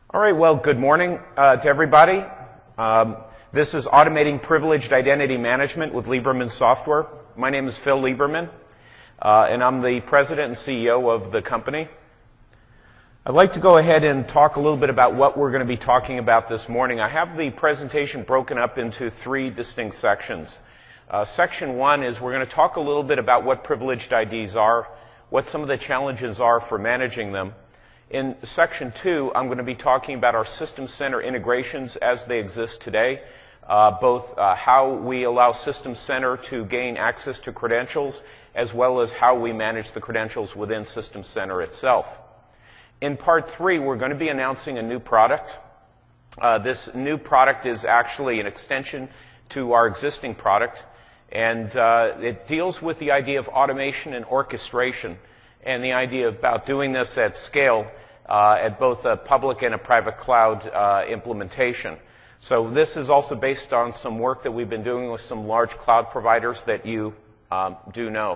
All right, well, good morning to everybody. This is Automating Privileged Identity Management with Lieberman Software. My name is Phil Lieberman, and I'm the president and CEO of the company. I'd like to go ahead and talk a little bit about what we're going to be talking about this morning. I have the presentation broken up into three distinct sections. Section one is we're going to talk a little bit about what privileged IDs are, what some of the challenges are for managing them. In section two, I'm going to be talking about our System Center integrations as they exist today, both how we allow System Center to gain access to credentials, as well as how we manage the credentials within System Center itself. In part three, we're going to be announcing a new product. This new product is actually an extension to our existing product, and it deals with the idea of automation and orchestration, and the idea about doing this at scale at both a public and a private cloud implementation. So this is also based on some work that we've been doing with some large cloud providers that you do know.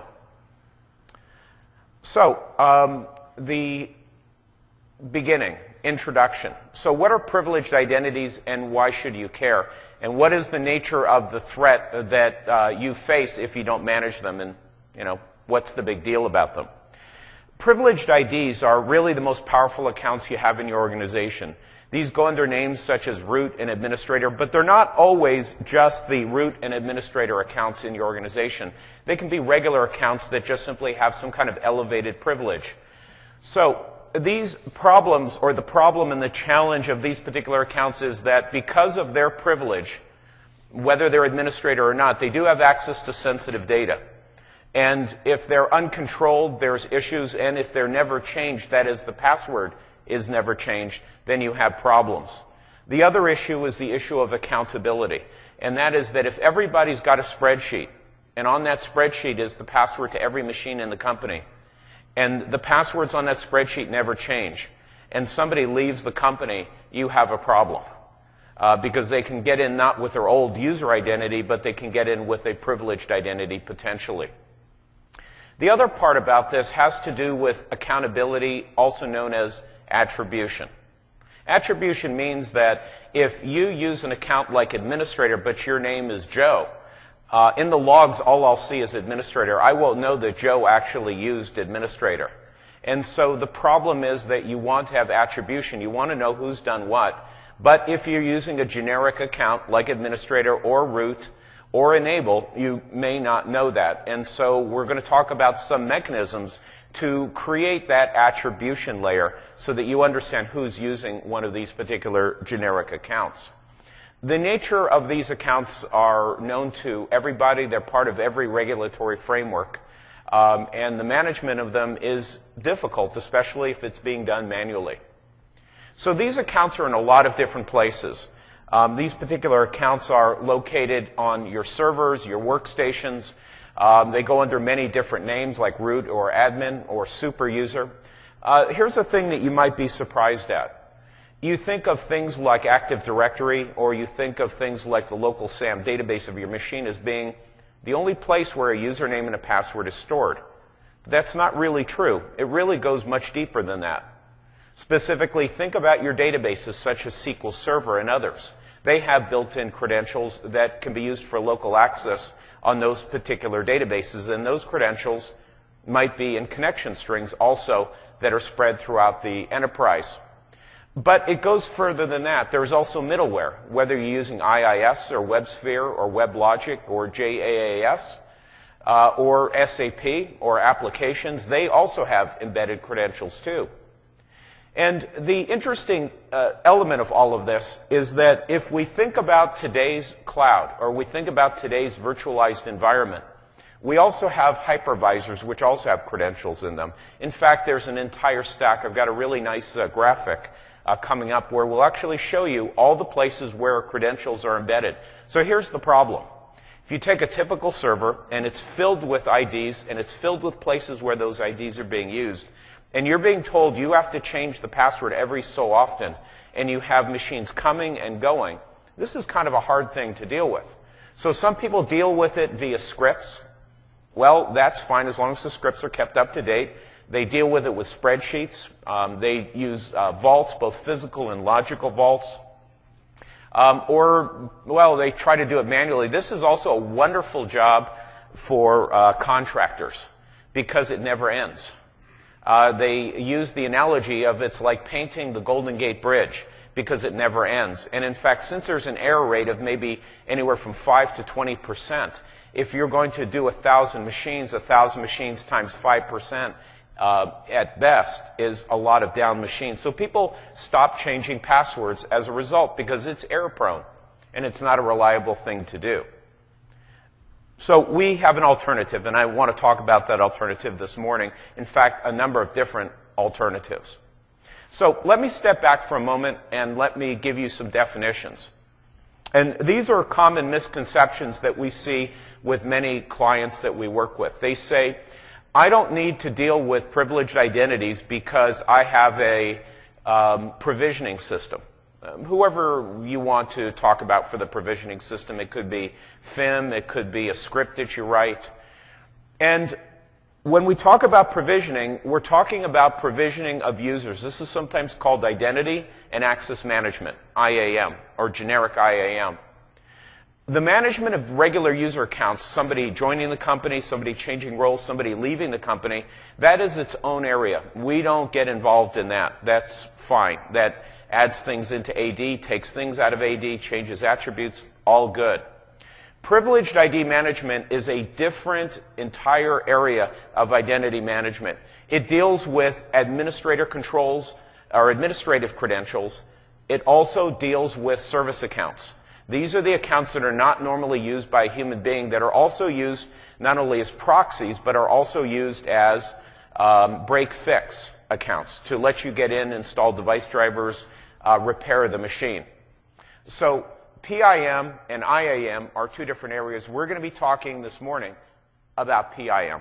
So the beginning, introduction. So what are privileged identities and why should you care? And what is the nature of the threat that you face if you don't manage them? And, you know, what's the big deal about them? Privileged IDs are really the most powerful accounts you have in your organization. These go under names such as root and administrator, but they're not always just the root and administrator accounts in your organization. They can be regular accounts that just simply have some kind of elevated privilege. So these problems, or the problem and the challenge of these particular accounts, is that because of their privilege, whether they're administrator or not, they do have access to sensitive data. And if they're uncontrolled, there's issues, and if they're never changed, that is, the password is never changed, then you have problems. The other issue is the issue of accountability, and that is that if everybody's got a spreadsheet, and on that spreadsheet is the password to every machine in the company, and the passwords on that spreadsheet never change, and somebody leaves the company, you have a problem. Because they can get in not with their old user identity, but they can get in with a privileged identity potentially. The other part about this has to do with accountability, also known as attribution. Attribution means that if you use an account like administrator, but your name is Joe, in the logs, all I'll see is administrator. I won't know that Joe actually used administrator. And so the problem is that you want to have attribution. You want to know who's done what. But if you're using a generic account like administrator or root or enable, you may not know that. And so we're going to talk about some mechanisms to create that attribution layer so that you understand who's using one of these particular generic accounts. The nature of these accounts are known to everybody. They're part of every regulatory framework. And the management of them is difficult, especially if it's being done manually. So these accounts are in a lot of different places. These particular accounts are located on your servers, your workstations. They go under many different names like root or admin or super user. Here's a thing that you might be surprised at. You think of things like Active Directory, or you think of things like the local SAM database of your machine as being the only place where a username and a password is stored. That's not really true. It really goes much deeper than that. Specifically, think about your databases such as SQL Server and others. They have built-in credentials that can be used for local access on those particular databases, and those credentials might be in connection strings also that are spread throughout the enterprise. But it goes further than that. There's also middleware, whether you're using IIS or WebSphere or WebLogic or JAAS or SAP or applications. They also have embedded credentials too. And the interesting element of all of this is that if we think about today's cloud, or we think about today's virtualized environment, we also have hypervisors which also have credentials in them. In fact, there's an entire stack. I've got a really nice graphic coming up where we'll actually show you all the places where credentials are embedded. So here's the problem. If you take a typical server and it's filled with IDs and it's filled with places where those IDs are being used, and you're being told you have to change the password every so often, and you have machines coming and going, this is kind of a hard thing to deal with. So some people deal with it via scripts. Well, that's fine as long as the scripts are kept up to date. They deal with it with spreadsheets. They use vaults, both physical and logical vaults. Well, they try to do it manually. This is also a wonderful job for contractors because it never ends. They use the analogy of it's like painting the Golden Gate Bridge because it never ends. And in fact, since there's an error rate of maybe anywhere from 5 to 20%, if you're going to do 1,000 machines times 5%, at best, is a lot of down machines. So people stop changing passwords as a result because it's error prone and it's not a reliable thing to do. So we have an alternative, and I want to talk about that alternative this morning. In fact, a number of different alternatives. So let me step back for a moment and let me give you some definitions. And these are common misconceptions that we see with many clients that we work with. They say, I don't need to deal with privileged identities because I have a provisioning system. Whoever you want to talk about for the provisioning system, it could be FIM, it could be a script that you write. And when we talk about provisioning, we're talking about provisioning of users. This is sometimes called identity and access management, IAM, or generic IAM. The management of regular user accounts, somebody joining the company, somebody changing roles, somebody leaving the company, that is its own area. We don't get involved in that. That's fine. That adds things into AD, takes things out of AD, changes attributes, all good. Privileged ID management is a different entire area of identity management. It deals with administrator controls or administrative credentials. It also deals with service accounts. These are the accounts that are not normally used by a human being that are also used not only as proxies, but are also used as break-fix accounts to let you get in, install device drivers, repair the machine. So PIM and IAM are two different areas. We're going to be talking this morning about PIM.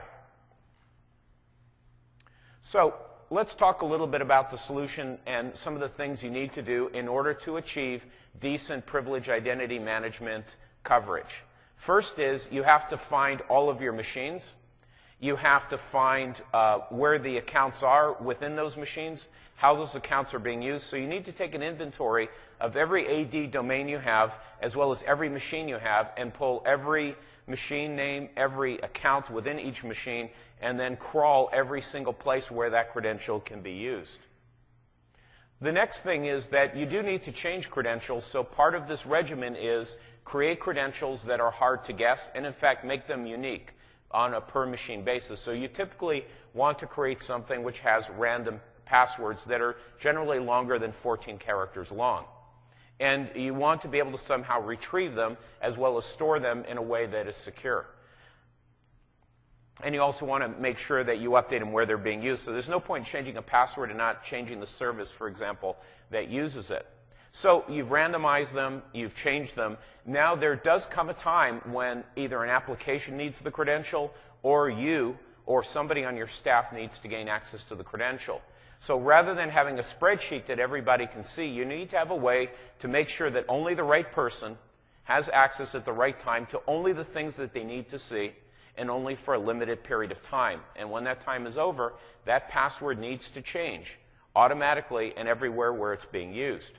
So let's talk a little bit about the solution and some of the things you need to do in order to achieve decent privilege identity management coverage. First is you have to find all of your machines. You have to find where the accounts are within those machines, how those accounts are being used. So you need to take an inventory of every AD domain you have, as well as every machine you have, and pull every machine name, every account within each machine, and then crawl every single place where that credential can be used. The next thing is that you do need to change credentials, so part of this regimen is create credentials that are hard to guess, and in fact make them unique on a per machine basis. So you typically want to create something which has random passwords that are generally longer than 14 characters long. And you want to be able to somehow retrieve them as well as store them in a way that is secure. And you also want to make sure that you update them where they're being used. So there's no point in changing a password and not changing the service, for example, that uses it. So you've randomized them, you've changed them. Now there does come a time when either an application needs the credential or you or somebody on your staff needs to gain access to the credential. So rather than having a spreadsheet that everybody can see, you need to have a way to make sure that only the right person has access at the right time to only the things that they need to see and only for a limited period of time. And when that time is over, that password needs to change automatically and everywhere where it's being used.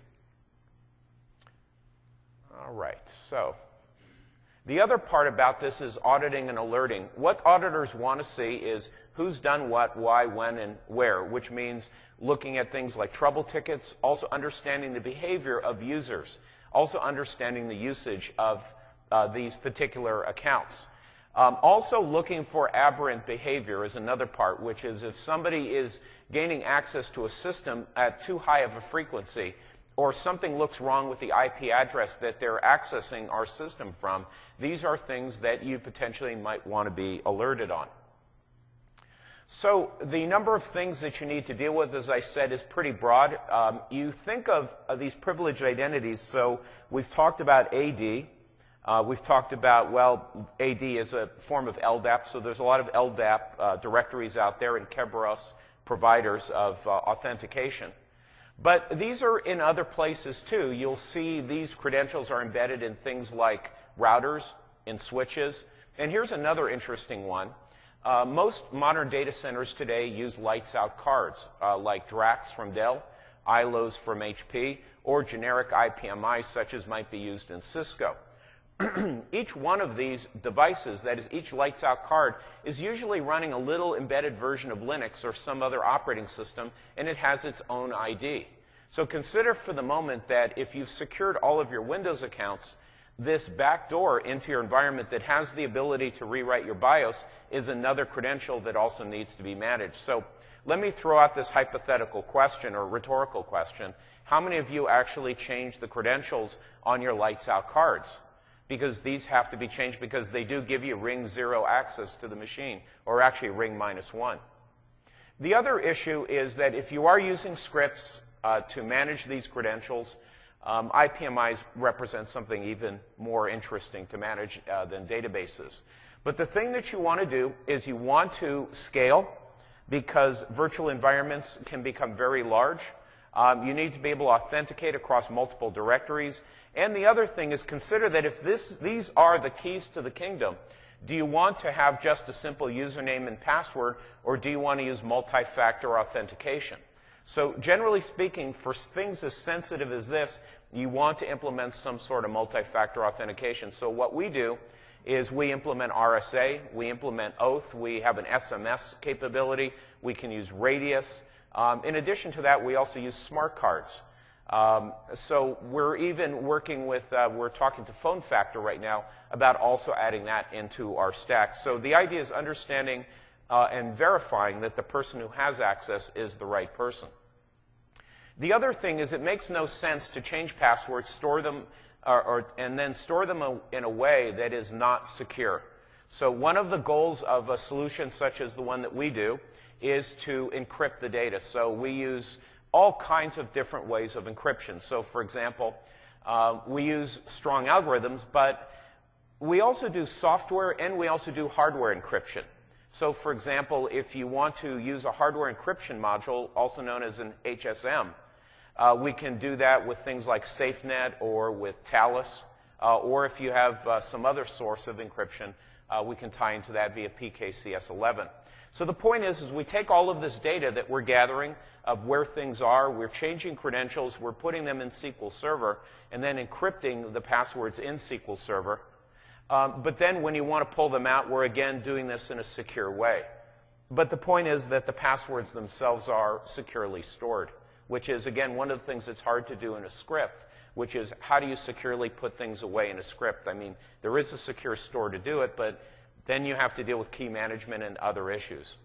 All right, so the other part about this is auditing and alerting. What auditors want to see is who's done what, why, when, and where, which means looking at things like trouble tickets, also understanding the behavior of users, also understanding the usage of these particular accounts. Also looking for aberrant behavior is another part, which is if somebody is gaining access to a system at too high of a frequency, or something looks wrong with the IP address that they're accessing our system from, these are things that you potentially might want to be alerted on. So the number of things that you need to deal with, as I said, is pretty broad. You think of these privileged identities, so we've talked about AD. We've talked about, well, AD is a form of LDAP, so there's a lot of LDAP directories out there and Kerberos providers of authentication. But these are in other places too. You'll see these credentials are embedded in things like routers, in switches. And here's another interesting one. Most modern data centers today use lights-out cards, like DRAX from Dell, ILOs from HP, or generic IPMIs such as might be used in Cisco. Each one of these devices, that is, each lights-out card, is usually running a little embedded version of Linux or some other operating system, and it has its own ID. So consider for the moment that if you've secured all of your Windows accounts, this backdoor into your environment that has the ability to rewrite your BIOS is another credential that also needs to be managed. So let me throw out this hypothetical question or rhetorical question. How many of you actually changed the credentials on your lights-out cards? Because these have to be changed because they do give you ring 0 access to the machine, or actually ring -1. The other issue is that if you are using scripts to manage these credentials, IPMIs represent something even more interesting to manage than databases. But the thing that you want to do is you want to scale, because virtual environments can become very large. You need to be able to authenticate across multiple directories. And the other thing is, consider that if these are the keys to the kingdom, do you want to have just a simple username and password, or do you want to use multi-factor authentication? So generally speaking, for things as sensitive as this, you want to implement some sort of multi-factor authentication. So what we do is we implement RSA, we implement Oath, we have an SMS capability, we can use Radius. In addition to that, we also use smart cards. So we're even working with, we're talking to Phone Factor right now about also adding that into our stack. So the idea is understanding and verifying that the person who has access is the right person. The other thing is it makes no sense to change passwords, store them, and then store them in a way that is not secure. So one of the goals of a solution such as the one that we do is to encrypt the data. So we use all kinds of different ways of encryption. So for example, we use strong algorithms, but we also do software and we also do hardware encryption. So for example, if you want to use a hardware encryption module, also known as an HSM, we can do that with things like SafeNet or with Talus, or if you have some other source of encryption, we can tie into that via PKCS11. So the point is we take all of this data that we're gathering of where things are, we're changing credentials, we're putting them in SQL Server, and then encrypting the passwords in SQL Server. But then when you want to pull them out, we're again doing this in a secure way. But the point is that the passwords themselves are securely stored, which is, again, one of the things that's hard to do in a script, which is how do you securely put things away in a script? I mean, there is a secure store to do it, but then you have to deal with key management and other issues.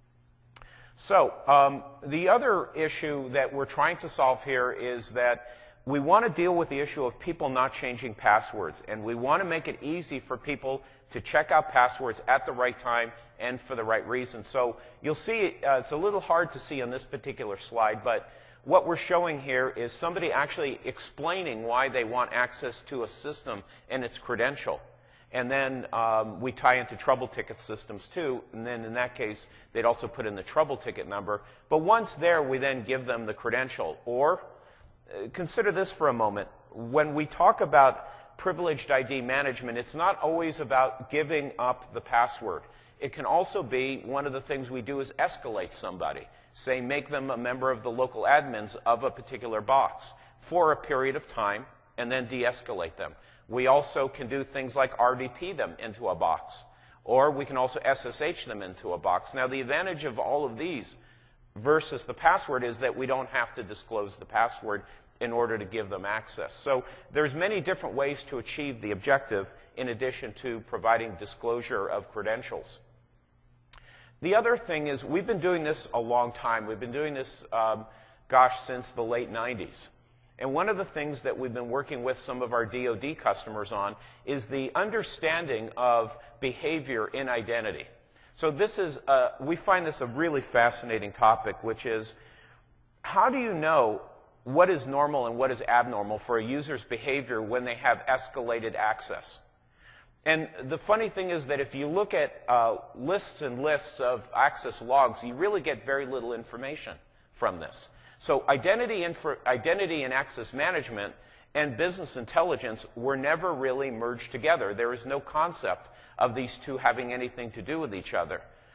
So the other issue that we're trying to solve here is that we want to deal with the issue of people not changing passwords, and we want to make it easy for people to check out passwords at the right time and for the right reason. So you'll see it's a little hard to see on this particular slide, but what we're showing here is somebody actually explaining why they want access to a system and its credential. And then we tie into trouble ticket systems too, and then in that case, they'd also put in the trouble ticket number. But once there, we then give them the credential. Or consider this for a moment. When we talk about privileged ID management, it's not always about giving up the password. It can also be one of the things we do is escalate somebody. Say, make them a member of the local admins of a particular box for a period of time, and then de-escalate them. We also can do things like RDP them into a box, or we can also SSH them into a box. Now, the advantage of all of these versus the password is that we don't have to disclose the password in order to give them access. So there's many different ways to achieve the objective in addition to providing disclosure of credentials. The other thing is we've been doing this a long time. We've been doing this, since the late 90s. And one of the things that we've been working with some of our DoD customers on is the understanding of behavior in identity. So this is, we find this a really fascinating topic, which is how do you know what is normal and what is abnormal for a user's behavior when they have escalated access? And the funny thing is that if you look at lists and lists of access logs, you really get very little information from this. So identity and access management and business intelligence were never really merged together. There is no concept of these two having anything to do with each other.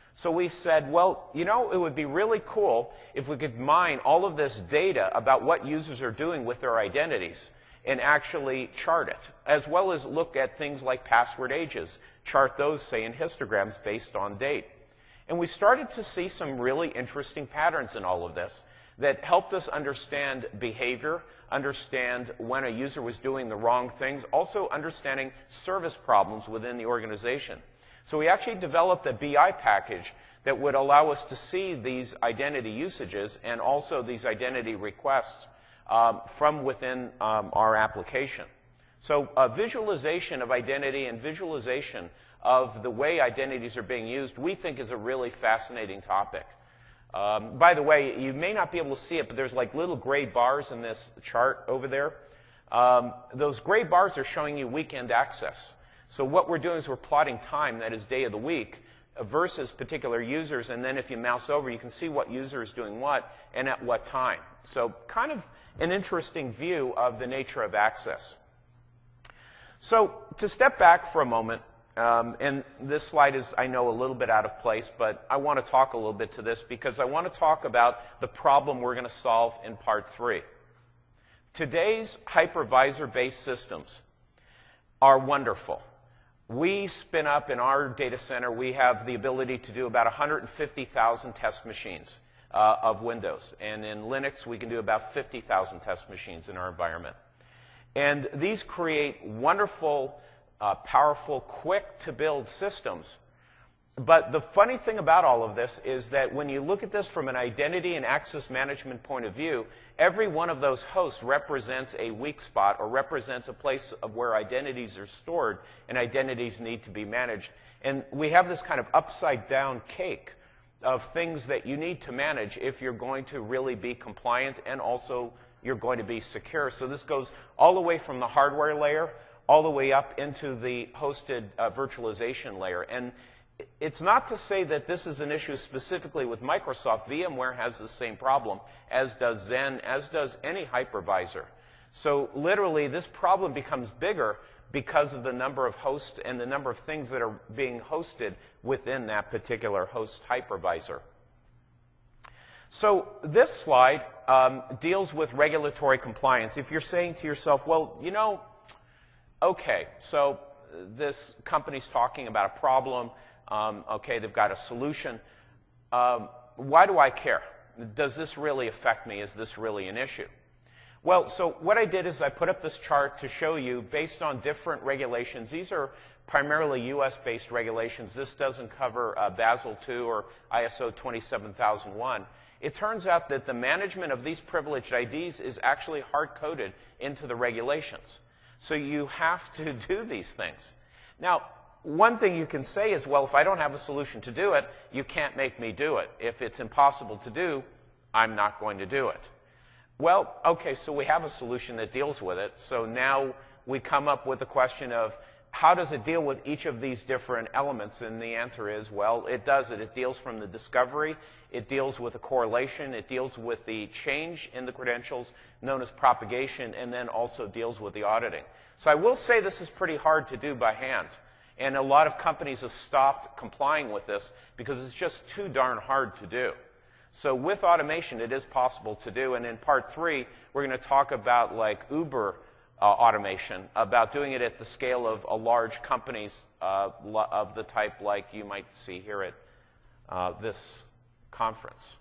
So we said, well, you know, it would be really cool if we could mine all of this data about what users are doing with their identities and actually chart it, as well as look at things like password ages, chart those, say, in histograms based on date. And we started to see some really interesting patterns in all of this that helped us understand behavior, understand when a user was doing the wrong things, also understanding service problems within the organization. So we actually developed a BI package that would allow us to see these identity usages and also these identity requests from within our application. So visualization of identity and visualization of the way identities are being used, we think, is a really fascinating topic. By the way, you may not be able to see it, but there's like little gray bars in this chart over there. Those gray bars are showing you weekend access. So what we're doing is we're plotting time, that is day of the week, versus particular users, and then if you mouse over, you can see what user is doing what and at what time. So kind of an interesting view of the nature of access. So to step back for a moment, and this slide is, I know, a little bit out of place, but I want to talk a little bit to this because I want to talk about the problem we're going to solve in part 3. Today's hypervisor-based systems are wonderful. We spin up in our data center, we have the ability to do about 150,000 test machines of Windows. And in Linux, we can do about 50,000 test machines in our environment. And these create wonderful, powerful, quick-to-build systems. But the funny thing about all of this is that when you look at this from an identity and access management point of view, every one of those hosts represents a weak spot or represents a place of where identities are stored and identities need to be managed. And we have this kind of upside-down cake of things that you need to manage if you're going to really be compliant and also you're going to be secure. So this goes all the way from the hardware layer all the way up into the hosted virtualization layer. And it's not to say that this is an issue specifically with Microsoft. VMware has the same problem, as does Xen, as does any hypervisor. So literally, this problem becomes bigger because of the number of hosts and the number of things that are being hosted within that particular host hypervisor. So this slide deals with regulatory compliance. If you're saying to yourself, well, you know, okay, so this company's talking about a problem. Okay, they've got a solution. Why do I care? Does this really affect me? Is this really an issue? Well, so what I did is I put up this chart to show you, based on different regulations. These are primarily US-based regulations. This doesn't cover Basel II or ISO 27001. It turns out that the management of these privileged IDs is actually hard-coded into the regulations. So you have to do these things. Now, one thing you can say is, well, if I don't have a solution to do it, you can't make me do it. If it's impossible to do, I'm not going to do it. Well, okay, so we have a solution that deals with it. So now we come up with the question of, how does it deal with each of these different elements? And the answer is, well, it does it. It deals from the discovery. It deals with the correlation. It deals with the change in the credentials, known as propagation, and then also deals with the auditing. So I will say this is pretty hard to do by hand. And a lot of companies have stopped complying with this because it's just too darn hard to do. So with automation, it is possible to do. And in part 3, we're going to talk about like Uber automation, about doing it at the scale of a large companies of the type like you might see here at this conference.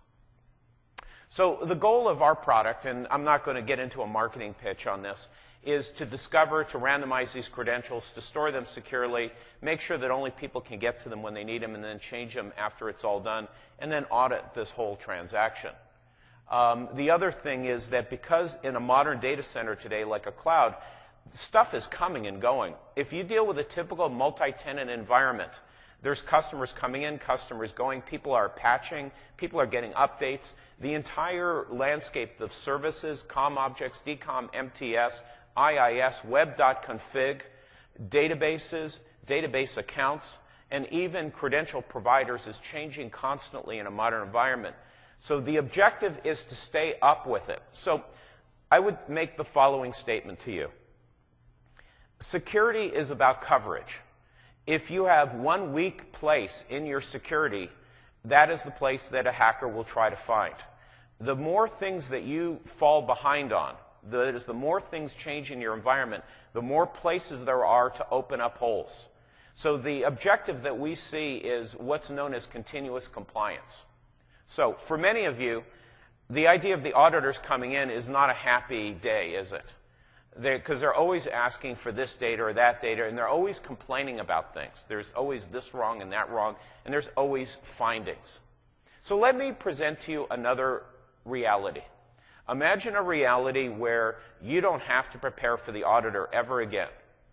So the goal of our product, and I'm not going to get into a marketing pitch on this, is to discover, to randomize these credentials, to store them securely, make sure that only people can get to them when they need them, and then change them after it's all done, and then audit this whole transaction. The other thing is that because in a modern data center today, like a cloud, stuff is coming and going. If you deal with a typical multi-tenant environment, there's customers coming in, customers going, people are patching, people are getting updates. The entire landscape of services, COM objects, DCOM, MTS, IIS, web.config, databases, database accounts, and even credential providers is changing constantly in a modern environment. So the objective is to stay up with it. So I would make the following statement to you. Security is about coverage. If you have one weak place in your security, that is the place that a hacker will try to find. The more things that you fall behind on, that is, the more things change in your environment, the more places there are to open up holes. So the objective that we see is what's known as continuous compliance. So for many of you, the idea of the auditors coming in is not a happy day, is it? Because they're always asking for this data or that data, and they're always complaining about things. There's always this wrong and that wrong, and there's always findings. So let me present to you another reality. Imagine a reality where you don't have to prepare for the auditor ever again.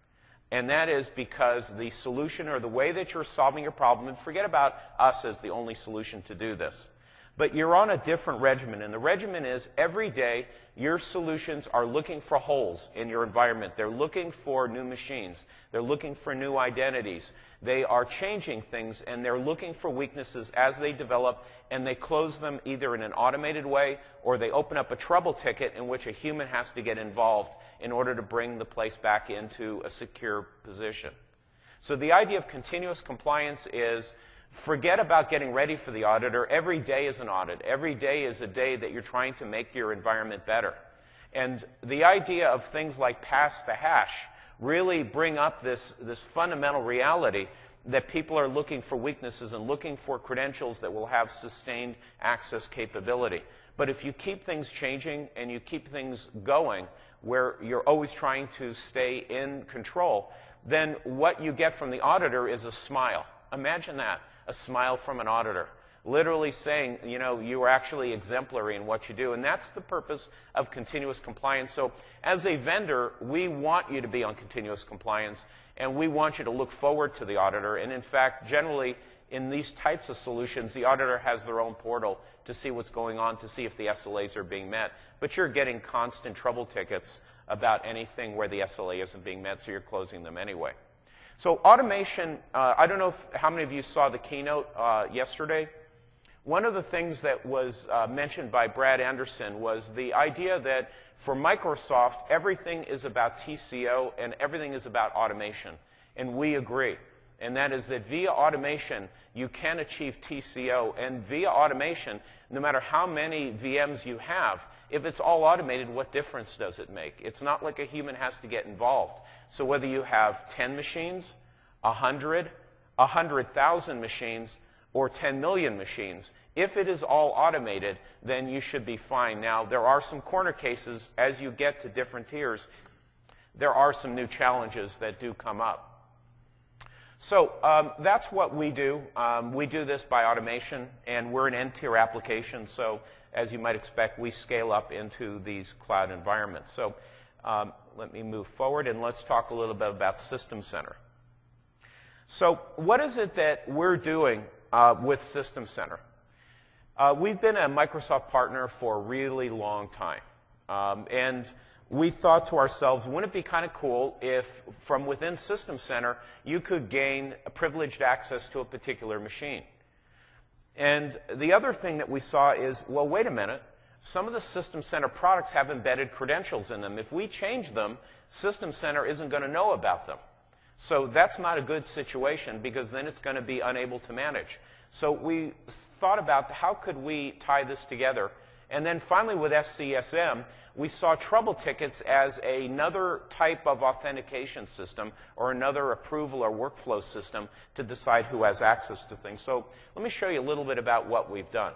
And that is because the solution or the way that you're solving your problem, and forget about us as the only solution to do this, but you're on a different regimen, and the regimen is every day your solutions are looking for holes in your environment. They're looking for new machines. They're looking for new identities. They are changing things, and they're looking for weaknesses as they develop, and they close them either in an automated way or they open up a trouble ticket in which a human has to get involved in order to bring the place back into a secure position. So the idea of continuous compliance is forget about getting ready for the auditor. Every day is an audit. Every day is a day that you're trying to make your environment better. And the idea of things like pass the hash really bring up this fundamental reality that people are looking for weaknesses and looking for credentials that will have sustained access capability. But if you keep things changing and you keep things going where you're always trying to stay in control, then what you get from the auditor is a smile. Imagine that. A smile from an auditor, literally saying, you know, you are actually exemplary in what you do. And that's the purpose of continuous compliance. So as a vendor, we want you to be on continuous compliance, and we want you to look forward to the auditor. And in fact, generally, in these types of solutions, the auditor has their own portal to see what's going on, to see if the SLAs are being met. But you're getting constant trouble tickets about anything where the SLA isn't being met, so you're closing them anyway. So automation, I don't know how many of you saw the keynote yesterday. One of the things that was mentioned by Brad Anderson was the idea that for Microsoft, everything is about TCO and everything is about automation. And we agree. And that is that via automation, you can achieve TCO. And via automation, no matter how many VMs you have, if it's all automated, what difference does it make? It's not like a human has to get involved. So whether you have 10 machines, 100, 100,000 machines, or 10 million machines, if it is all automated, then you should be fine. Now, there are some corner cases. As you get to different tiers, there are some new challenges that do come up. So that's what we do. We do this by automation, and we're an N-tier application. So as you might expect, we scale up into these cloud environments. So let me move forward, and let's talk a little bit about System Center. So what is it that we're doing with System Center? We've been a Microsoft partner for a really long time. And we thought to ourselves, wouldn't it be kind of cool if from within System Center you could gain privileged access to a particular machine? And the other thing that we saw is, well, wait a minute. Some of the System Center products have embedded credentials in them. If we change them, System Center isn't going to know about them. So that's not a good situation because then it's going to be unable to manage. So we thought about how could we tie this together. And then finally with SCSM, we saw trouble tickets as another type of authentication system or another approval or workflow system to decide who has access to things. So let me show you a little bit about what we've done.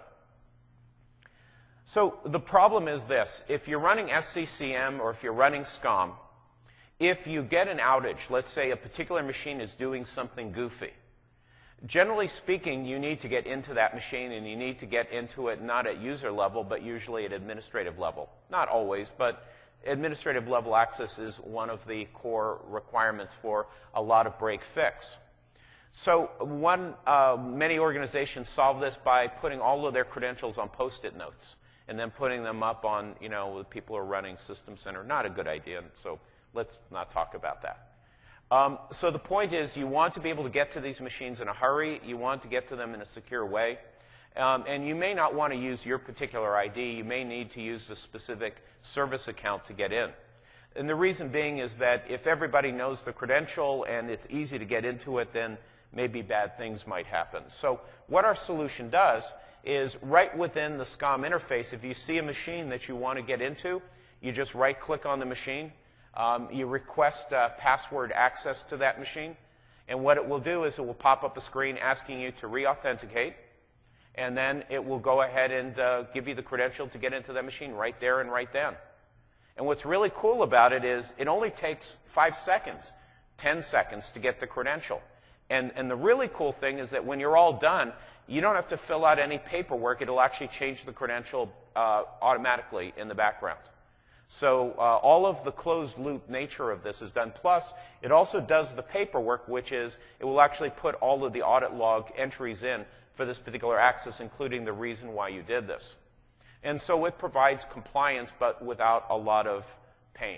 So the problem is this. If you're running SCCM or if you're running SCOM, if you get an outage, let's say a particular machine is doing something goofy, generally speaking, you need to get into that machine, and you need to get into it not at user level, but usually at administrative level. Not always, but administrative level access is one of the core requirements for a lot of break fix. So many organizations solve this by putting all of their credentials on Post-it notes and then putting them up on, the people who are running System Center. Not a good idea, so let's not talk about that. So the point is you want to be able to get to these machines in a hurry. You want to get to them in a secure way. And you may not want to use your particular ID. You may need to use a specific service account to get in. And the reason being is that if everybody knows the credential and it's easy to get into it, then maybe bad things might happen. So what our solution does is right within the SCOM interface, if you see a machine that you want to get into, you just right-click on the machine. You request password access to that machine. And what it will do is it will pop up a screen asking you to re-authenticate. And then it will go ahead and give you the credential to get into that machine right there and right then. And what's really cool about it is it only takes 5 seconds, 10 seconds to get the credential. And the really cool thing is that when you're all done, you don't have to fill out any paperwork. It'll actually change the credential automatically in the background. So all of the closed-loop nature of this is done. Plus, it also does the paperwork, which is it will actually put all of the audit log entries in for this particular access, including the reason why you did this. And so it provides compliance, but without a lot of pain.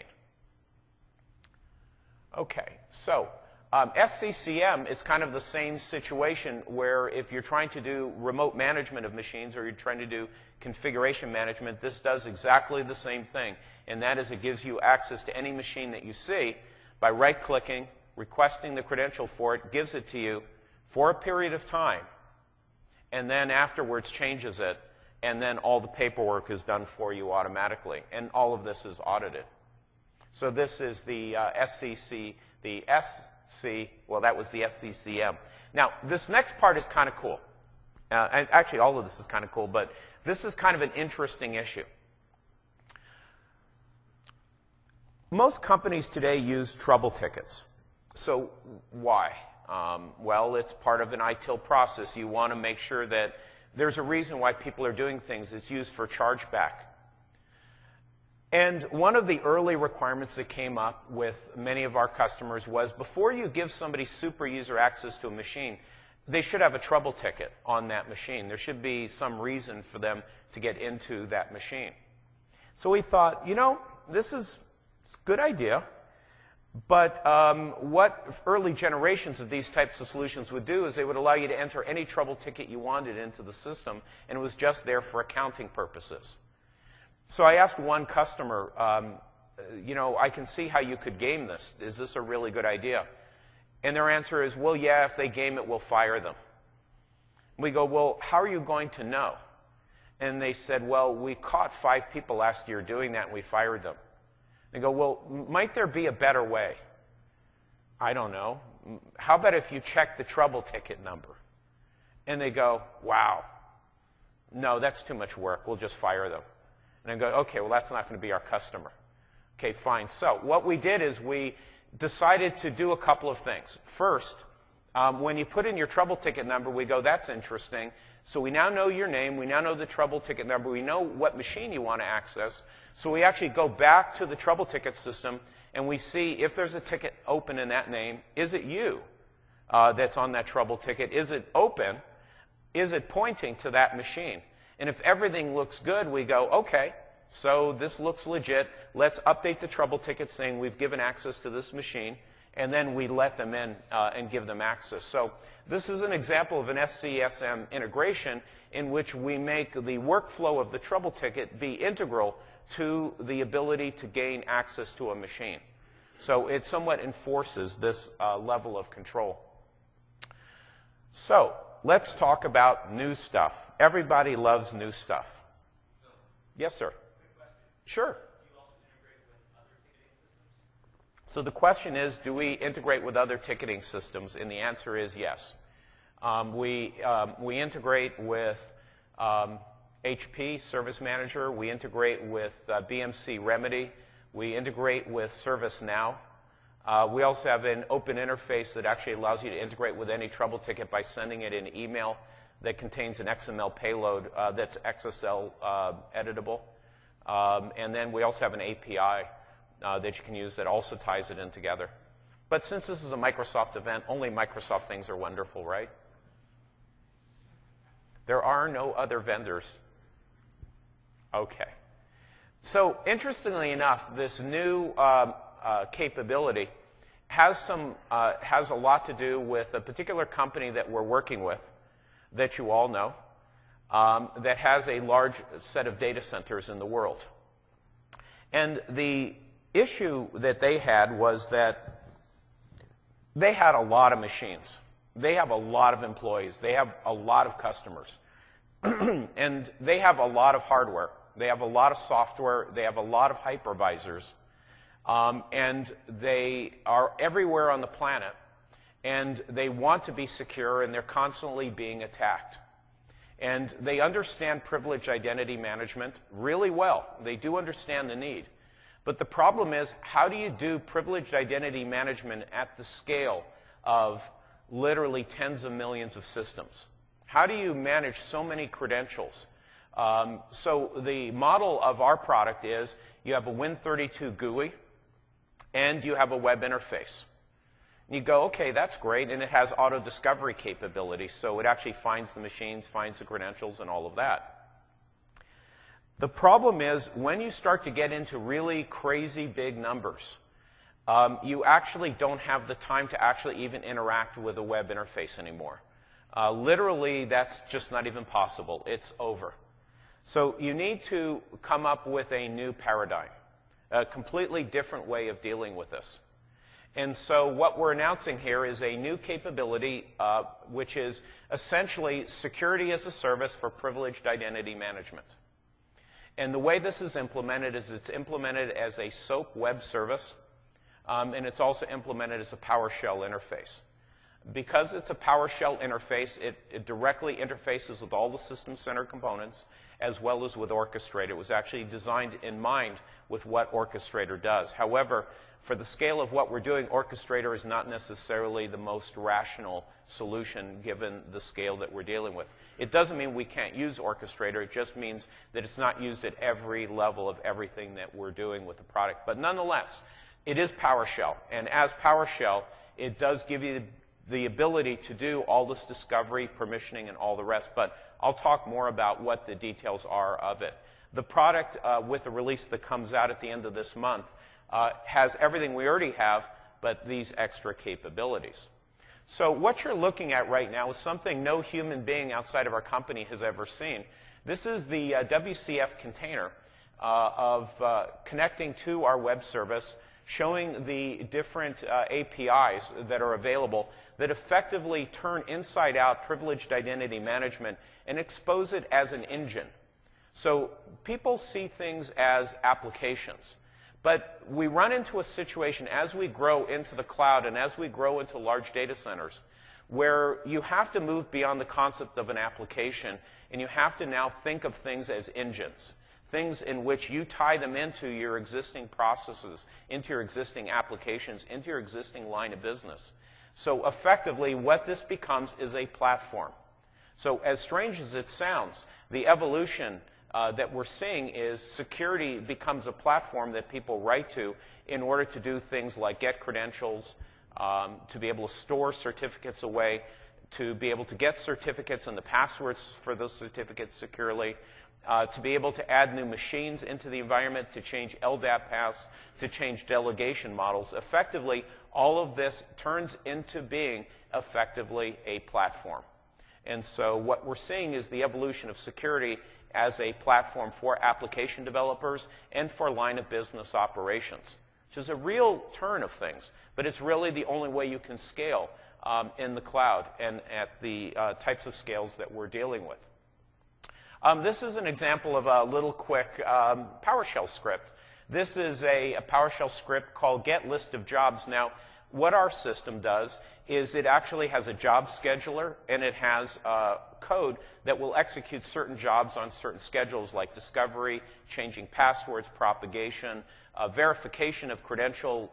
Okay, so SCCM is kind of the same situation where if you're trying to do remote management of machines or you're trying to do configuration management, this does exactly the same thing. And that is it gives you access to any machine that you see by right-clicking, requesting the credential for it, gives it to you for a period of time, and then afterwards changes it, and then all the paperwork is done for you automatically. And all of this is audited. So this is the well, that was the SCCM. Now, this next part is kind of cool. And actually, all of this is kind of cool, but this is kind of an interesting issue. Most companies today use trouble tickets. So why? Well, it's part of an ITIL process. You want to make sure that there's a reason why people are doing things. It's used for chargeback. And one of the early requirements that came up with many of our customers was before you give somebody super user access to a machine, they should have a trouble ticket on that machine. There should be some reason for them to get into that machine. So we thought, you know, this is a good idea. But what early generations of these types of solutions would do is they would allow you to enter any trouble ticket you wanted into the system, and it was just there for accounting purposes. So I asked one customer, you know, I can see how you could game this. Is this a really good idea? And their answer is, well, yeah, if they game it, we'll fire them. We go, well, how are you going to know? And they said, well, we caught 5 people last year doing that, and we fired them. They go, well, might there be a better way? I don't know. How about if you check the trouble ticket number? And they go, wow, no, that's too much work. We'll just fire them. And I go, okay, well, that's not going to be our customer. Okay, fine. So what we did is we decided to do a couple of things. First, when you put in your trouble ticket number, we go, that's interesting. So we now know your name. We now know the trouble ticket number. We know what machine you want to access. So we actually go back to the trouble ticket system, and we see if there's a ticket open in that name, is it you that's on that trouble ticket? Is it open? Is it pointing to that machine? And if everything looks good, we go, okay, so this looks legit. Let's update the trouble ticket saying we've given access to this machine, and then we let them in and give them access. So this is an example of an SCCM integration in which we make the workflow of the trouble ticket be integral to the ability to gain access to a machine. So it somewhat enforces this level of control. So let's talk about new stuff. Everybody loves new stuff. Yes, sir. Sure. So the question is, do we integrate with other ticketing systems? And the answer is yes. We integrate with HP Service Manager. We integrate with BMC Remedy. We integrate with ServiceNow. We also have an open interface that actually allows you to integrate with any trouble ticket by sending it an email that contains an XML payload that's XSL editable. And then we also have an API that you can use that also ties it in together. But since this is a Microsoft event, only Microsoft things are wonderful, right? There are no other vendors. Okay. So interestingly enough, this new capability has a lot to do with a particular company that we're working with that you all know that has a large set of data centers in the world. And the issue that they had was that they had a lot of machines. they have a lot of employees. They have a lot of customers. And they have a lot of hardware. They have a lot of software. They have a lot of hypervisors. And they are everywhere on the planet. And they want to be secure, and they're constantly being attacked. And they understand privileged identity management really well. They do understand the need. But the problem is, how do you do privileged identity management at the scale of literally tens of millions of systems? How do you manage so many credentials? So the model of our product is you have a Win32 GUI and you have a web interface. And you go, okay, that's great, and it has auto-discovery capability, so it actually finds the machines, finds the credentials, and all of that. The problem is, when you start to get into really crazy big numbers, you actually don't have the time to actually even interact with a web interface anymore. Literally, that's just not even possible. It's over. So you need to come up with a new paradigm, a completely different way of dealing with this. And so what we're announcing here is a new capability, which is essentially security as a service for privileged identity management. And the way this is implemented is it's implemented as a SOAP web service, and it's also implemented as a PowerShell interface. Because it's a PowerShell interface, it directly interfaces with all the System Center components as well as with Orchestrator. It was actually designed in mind with what Orchestrator does. However, for the scale of what we're doing, Orchestrator is not necessarily the most rational solution given the scale that we're dealing with. It doesn't mean we can't use Orchestrator. It just means that it's not used at every level of everything that we're doing with the product. But nonetheless, it is PowerShell. And as PowerShell, it does give you the ability to do all this discovery, permissioning, and all the rest. But I'll talk more about what the details are of it. The product, with the release that comes out at the end of this month, has everything we already have, but these extra capabilities. So what you're looking at right now is something no human being outside of our company has ever seen. This is the WCF container of connecting to our web service, showing the different APIs that are available that effectively turn inside-out privileged identity management and expose it as an engine. So people see things as applications. But we run into a situation as we grow into the cloud and as we grow into large data centers where you have to move beyond the concept of an application, and you have to now think of things as engines, things in which you tie them into your existing processes, into your existing applications, into your existing line of business. So effectively, what this becomes is a platform. So as strange as it sounds, the evolution that we're seeing is security becomes a platform that people write to in order to do things like get credentials, to be able to store certificates away, to be able to get certificates and the passwords for those certificates securely, to be able to add new machines into the environment, to change LDAP paths, to change delegation models. Effectively, all of this turns into being effectively a platform. And so what we're seeing is the evolution of security as a platform for application developers and for line of business operations, which is a real turn of things. But it's really the only way you can scale in the cloud and at the types of scales that we're dealing with. This is an example of a little quick PowerShell script. This is a PowerShell script called Get List of Jobs. Now, what our system does is it actually has a job scheduler, and it has code that will execute certain jobs on certain schedules like discovery, changing passwords, propagation, verification of a credential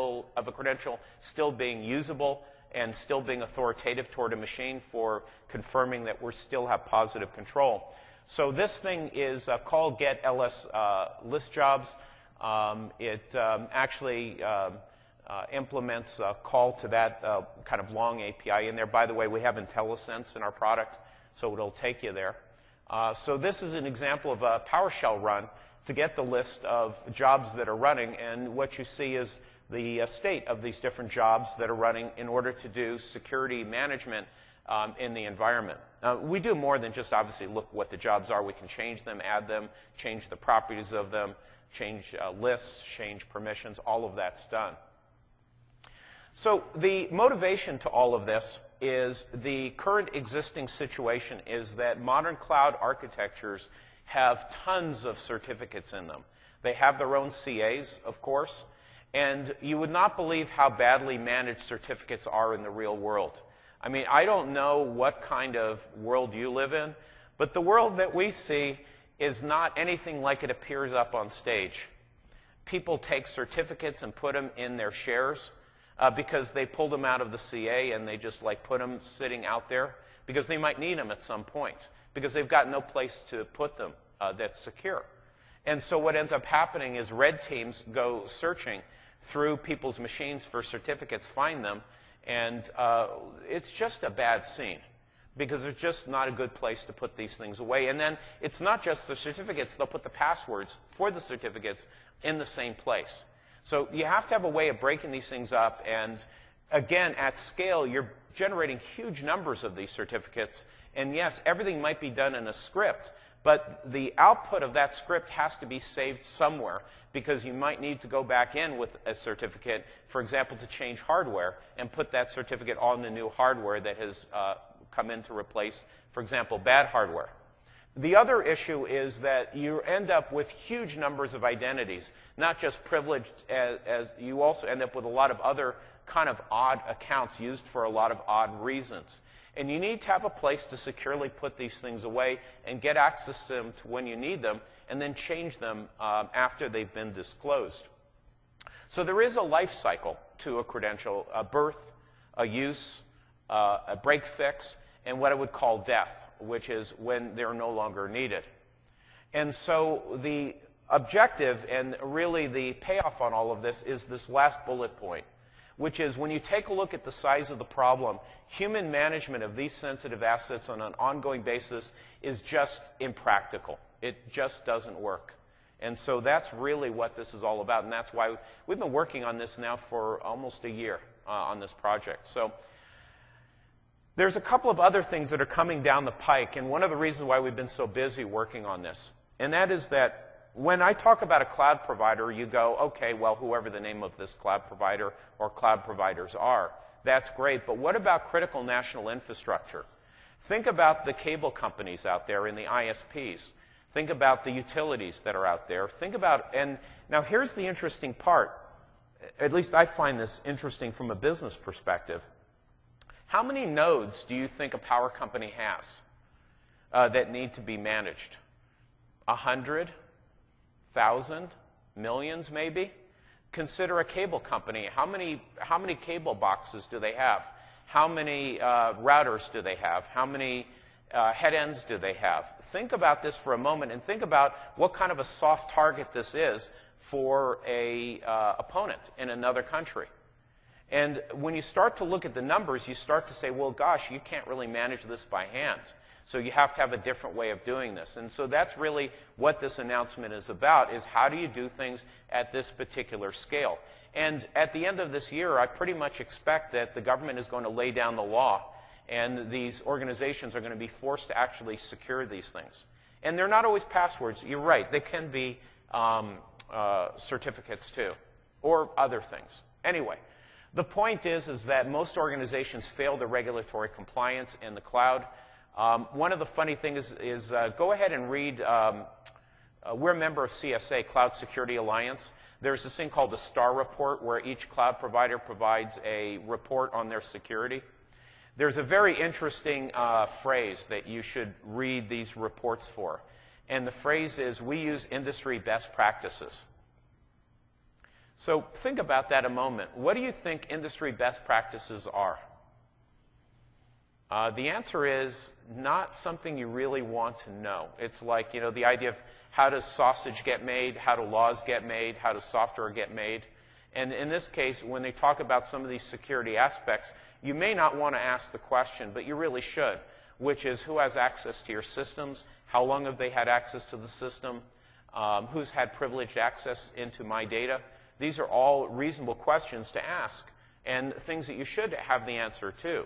still being usable and still being authoritative toward a machine for confirming that we still have positive control. So this thing is called Get LS List Jobs. It actually implements a call to that kind of long API in there. By the way, we have IntelliSense in our product, so it'll take you there. So this is an example of a PowerShell run to get the list of jobs that are running, and what you see is the state of these different jobs that are running in order to do security management in the environment. We do more than just obviously look what the jobs are. We can change them, add them, change the properties of them, change lists, change permissions, all of that's done. So the motivation to all of this is the current existing situation is that modern cloud architectures have tons of certificates in them. They have their own CAs, of course, and you would not believe how badly managed certificates are in the real world. I mean, I don't know what kind of world you live in, but the world that we see is not anything like it appears up on stage. People take certificates and put them in their shares because they pulled them out of the CA and they just like put them sitting out there because they might need them at some point because they've got no place to put them that's secure. And so what ends up happening is red teams go searching through people's machines for certificates, find them, and it's just a bad scene because it's just not a good place to put these things away. And then it's not just the certificates, they'll put the passwords for the certificates in the same place. So you have to have a way of breaking these things up, and again, at scale, you're generating huge numbers of these certificates, and yes, everything might be done in a script, but the output of that script has to be saved somewhere because you might need to go back in with a certificate, for example, to change hardware and put that certificate on the new hardware that has come in to replace, for example, bad hardware. The other issue is that you end up with huge numbers of identities, not just privileged, as you also end up with a lot of other kind of odd accounts used for a lot of odd reasons. And you need to have a place to securely put these things away and get access to them to when you need them, and then change them after they've been disclosed. So there is a life cycle to a credential, a birth, a use, a break fix, and what I would call death, which is when they're no longer needed. And so the objective and really the payoff on all of this is this last bullet point, which is when you take a look at the size of the problem, human management of these sensitive assets on an ongoing basis is just impractical. It just doesn't work. And so that's really what this is all about, and that's why we've been working on this now for almost a year on this project. So there's a couple of other things that are coming down the pike, and one of the reasons why we've been so busy working on this, and that is that when I talk about a cloud provider, you go, okay, well, whoever the name of this cloud provider or cloud providers are, that's great, but what about critical national infrastructure? Think about the cable companies out there and the ISPs. Think about the utilities that are out there. Think about, and now here's the interesting part, at least I find this interesting from a business perspective. How many nodes do you think a power company has that need to be managed? 100? 1,000? Millions, maybe? Consider a cable company. How many cable boxes do they have? How many routers do they have? How many head ends do they have? Think about this for a moment and think about what kind of a soft target this is for a opponent in another country. And when you start to look at the numbers, you start to say, well, gosh, you can't really manage this by hand. So you have to have a different way of doing this. And so that's really what this announcement is about, is how do you do things at this particular scale. And at the end of this year, I pretty much expect that the government is going to lay down the law, and these organizations are going to be forced to actually secure these things. And they're not always passwords. You're right. They can be certificates, too, or other things. Anyway. The point is that most organizations fail the regulatory compliance in the cloud. One of the funny things is go ahead and read, we're a member of CSA, Cloud Security Alliance. There's this thing called the STAR report where each cloud provider provides a report on their security. There's a very interesting phrase that you should read these reports for. And the phrase is, we use industry best practices. So think about that a moment. What do you think industry best practices are? The answer is not something you really want to know. It's like, the idea of how does sausage get made, how do laws get made, how does software get made. And in this case, when they talk about some of these security aspects, you may not want to ask the question, but you really should, which is who has access to your systems, how long have they had access to the system, who's had privileged access into my data. These are all reasonable questions to ask and things that you should have the answer to.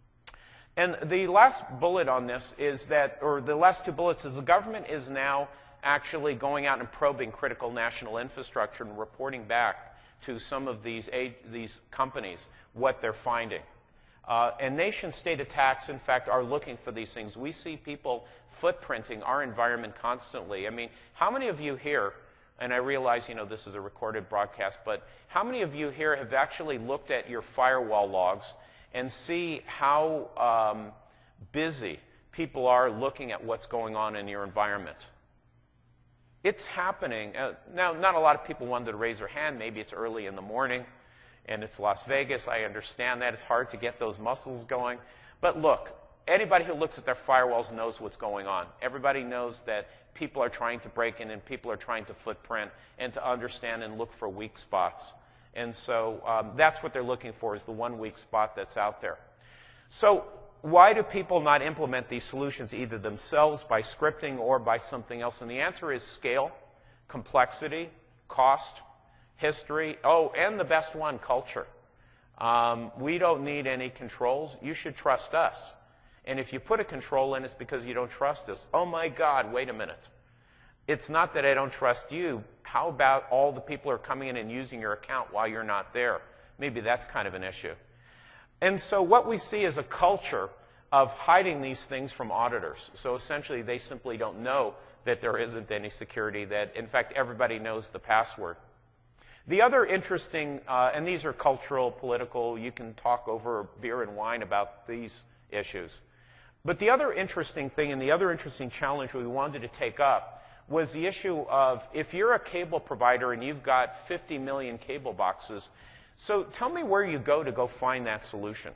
And the last bullet on this is that, or the last two bullets, is the government is now actually going out and probing critical national infrastructure and reporting back to some of these companies what they're finding. And nation-state attacks, in fact, are looking for these things. We see people footprinting our environment constantly. I mean, how many of you here, and I realize, this is a recorded broadcast, but how many of you here have actually looked at your firewall logs and see how busy people are looking at what's going on in your environment? It's happening. Now, not a lot of people wanted to raise their hand. Maybe it's early in the morning and it's Las Vegas. I understand that. It's hard to get those muscles going. But look, anybody who looks at their firewalls knows what's going on. Everybody knows that people are trying to break in and people are trying to footprint and to understand and look for weak spots. And so that's what they're looking for, is the one weak spot that's out there. So why do people not implement these solutions either themselves by scripting or by something else? And the answer is scale, complexity, cost, history, and the best one, culture. We don't need any controls. You should trust us. And if you put a control in, it's because you don't trust us. Oh my God, wait a minute. It's not that I don't trust you. How about all the people who are coming in and using your account while you're not there? Maybe that's kind of an issue. And so what we see is a culture of hiding these things from auditors. So essentially, they simply don't know that there isn't any security, that, in fact, everybody knows the password. The other interesting, and these are cultural, political, you can talk over beer and wine about these issues. But the other interesting thing and the other interesting challenge we wanted to take up was the issue of, if you're a cable provider and you've got 50 million cable boxes, so tell me where you go find that solution.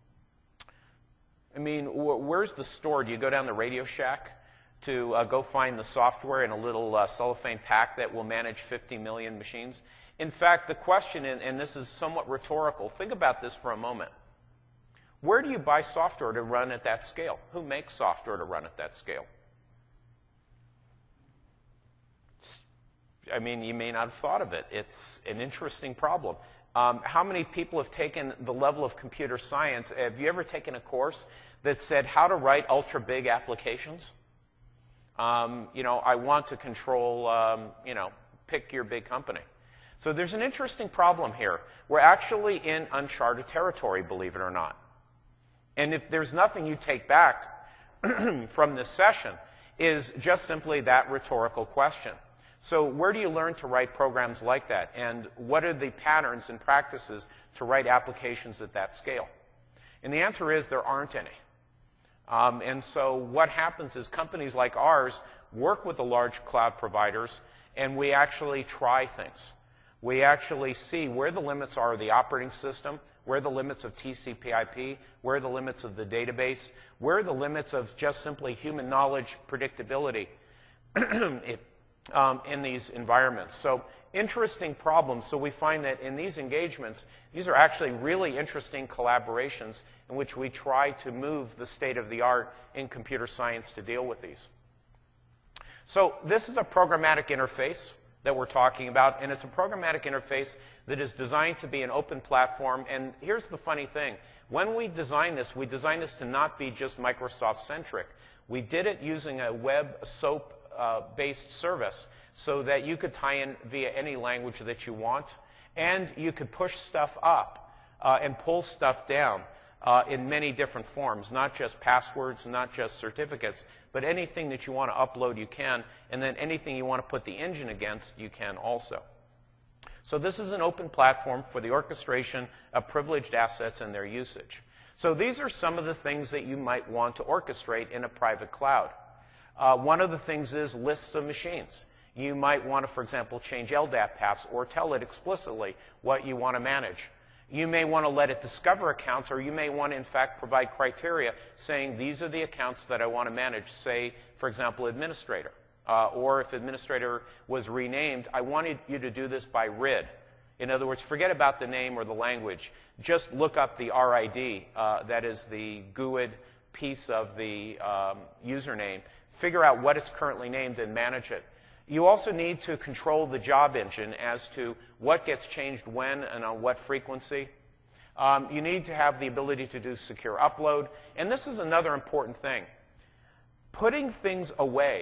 I mean, where's the store? Do you go down to Radio Shack to go find the software in a little cellophane pack that will manage 50 million machines? In fact, the question, and this is somewhat rhetorical, think about this for a moment. Where do you buy software to run at that scale? Who makes software to run at that scale? I mean, you may not have thought of it. It's an interesting problem. How many people have taken the level of computer science? Have you ever taken a course that said how to write ultra-big applications? I want to control, pick your big company. So there's an interesting problem here. We're actually in uncharted territory, believe it or not. And if there's nothing you take back from this session, is just simply that rhetorical question. So where do you learn to write programs like that? And what are the patterns and practices to write applications at that scale? And the answer is there aren't any. And so what happens is companies like ours work with the large cloud providers, and we actually try things. We actually see where the limits are of the operating system, where are the limits of TCP/IP, where are the limits of the database, where are the limits of just simply human knowledge predictability in these environments. So interesting problems. So we find that in these engagements, these are actually really interesting collaborations in which we try to move the state of the art in computer science to deal with these. So this is a programmatic interface that we're talking about, and it's a programmatic interface that is designed to be an open platform. And here's the funny thing. When we designed this to not be just Microsoft-centric. We did it using a web SOAP-based service so that you could tie in via any language that you want, and you could push stuff up and pull stuff down in many different forms, not just passwords, not just certificates, but anything that you want to upload, you can, and then anything you want to put the engine against, you can also. So this is an open platform for the orchestration of privileged assets and their usage. So these are some of the things that you might want to orchestrate in a private cloud. One of the things is lists of machines. You might want to, for example, change LDAP paths or tell it explicitly what you want to manage. You may want to let it discover accounts, or you may want to, in fact, provide criteria saying these are the accounts that I want to manage, say, for example, administrator. Or if administrator was renamed, I wanted you to do this by RID. In other words, forget about the name or the language. Just look up the RID, that is the GUID piece of the username. Figure out what it's currently named and manage it. You also need to control the job engine as to what gets changed when and on what frequency. You need to have the ability to do secure upload. And this is another important thing. Putting things away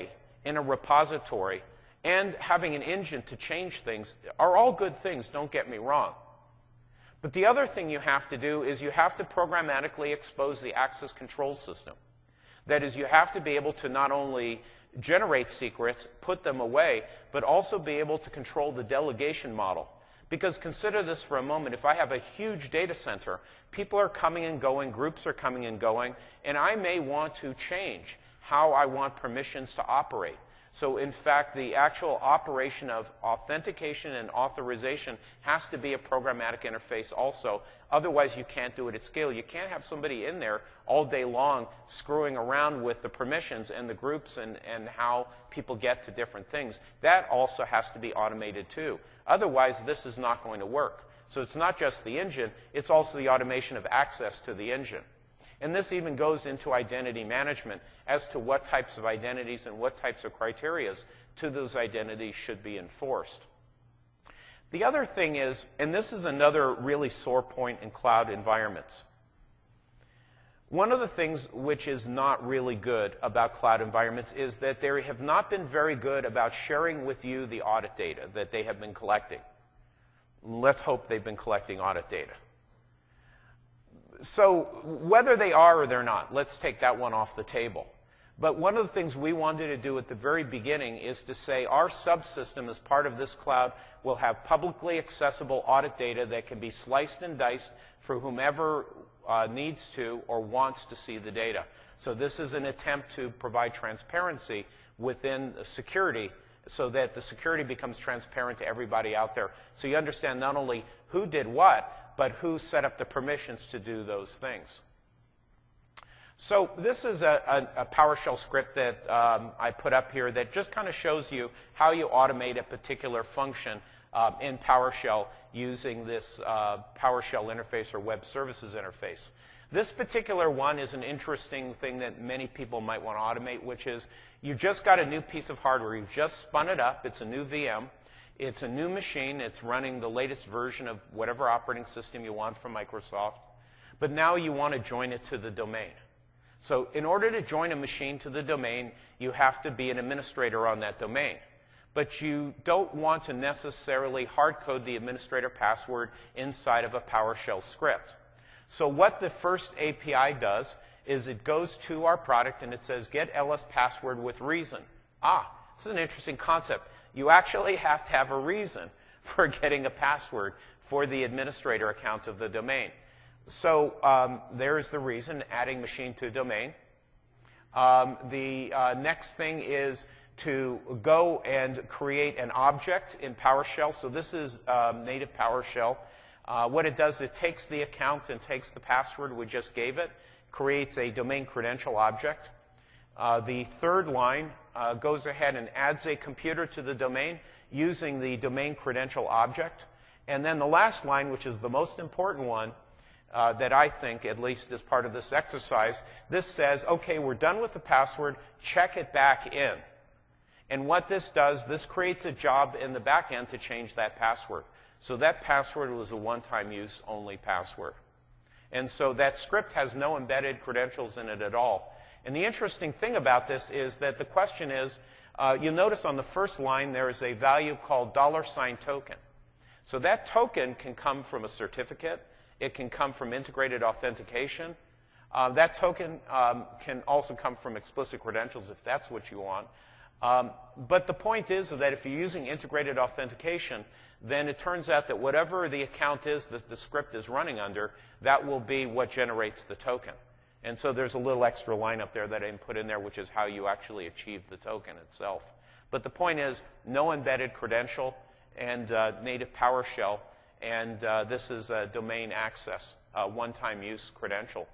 in a repository and having an engine to change things are all good things, don't get me wrong. But the other thing you have to do is you have to programmatically expose the access control system. That is, you have to be able to not only generate secrets, put them away, but also be able to control the delegation model. Because consider this for a moment. If I have a huge data center, people are coming and going, groups are coming and going, and I may want to change how I want permissions to operate. So in fact, the actual operation of authentication and authorization has to be a programmatic interface also. Otherwise, you can't do it at scale. You can't have somebody in there all day long screwing around with the permissions and the groups and how people get to different things. That also has to be automated too. Otherwise, this is not going to work. So it's not just the engine, it's also the automation of access to the engine. And this even goes into identity management as to what types of identities and what types of criteria to those identities should be enforced. The other thing is, and this is another really sore point in cloud environments, one of the things which is not really good about cloud environments is that they have not been very good about sharing with you the audit data that they have been collecting. Let's hope they've been collecting audit data. So whether they are or they're not, let's take that one off the table. But one of the things we wanted to do at the very beginning is to say our subsystem as part of this cloud will have publicly accessible audit data that can be sliced and diced for whomever needs to or wants to see the data. So this is an attempt to provide transparency within security so that the security becomes transparent to everybody out there. So you understand not only who did what, but who set up the permissions to do those things. So this is a PowerShell script that I put up here that just kind of shows you how you automate a particular function in PowerShell using this PowerShell interface or web services interface. This particular one is an interesting thing that many people might want to automate, which is you just got a new piece of hardware. You've just spun it up. It's a new VM. It's a new machine. It's running the latest version of whatever operating system you want from Microsoft. But now you want to join it to the domain. So in order to join a machine to the domain, you have to be an administrator on that domain. But you don't want to necessarily hard code the administrator password inside of a PowerShell script. So what the first API does is it goes to our product and it says, get ls password with reason. This is an interesting concept. You actually have to have a reason for getting a password for the administrator account of the domain. So there's the reason, adding machine to domain. The next thing is to go and create an object in PowerShell. So this is native PowerShell. What it does, it takes the account and takes the password we just gave it, creates a domain credential object. The third line goes ahead and adds a computer to the domain using the domain credential object. And then the last line, which is the most important one, that I think, at least as part of this exercise, this says, okay, we're done with the password, check it back in. And what this does, this creates a job in the back end to change that password. So that password was a one-time use only password. And so that script has no embedded credentials in it at all. And the interesting thing about this is that the question is, you'll notice on the first line there is a value called $token. So that token can come from a certificate. It can come from integrated authentication. That token can also come from explicit credentials if that's what you want. But the point is that if you're using integrated authentication, then it turns out that whatever the account is that the script is running under, that will be what generates the token. And so there's a little extra line up there that I put in there, which is how you actually achieve the token itself. But the point is, no embedded credential and native PowerShell, and this is a domain access, one-time use credential.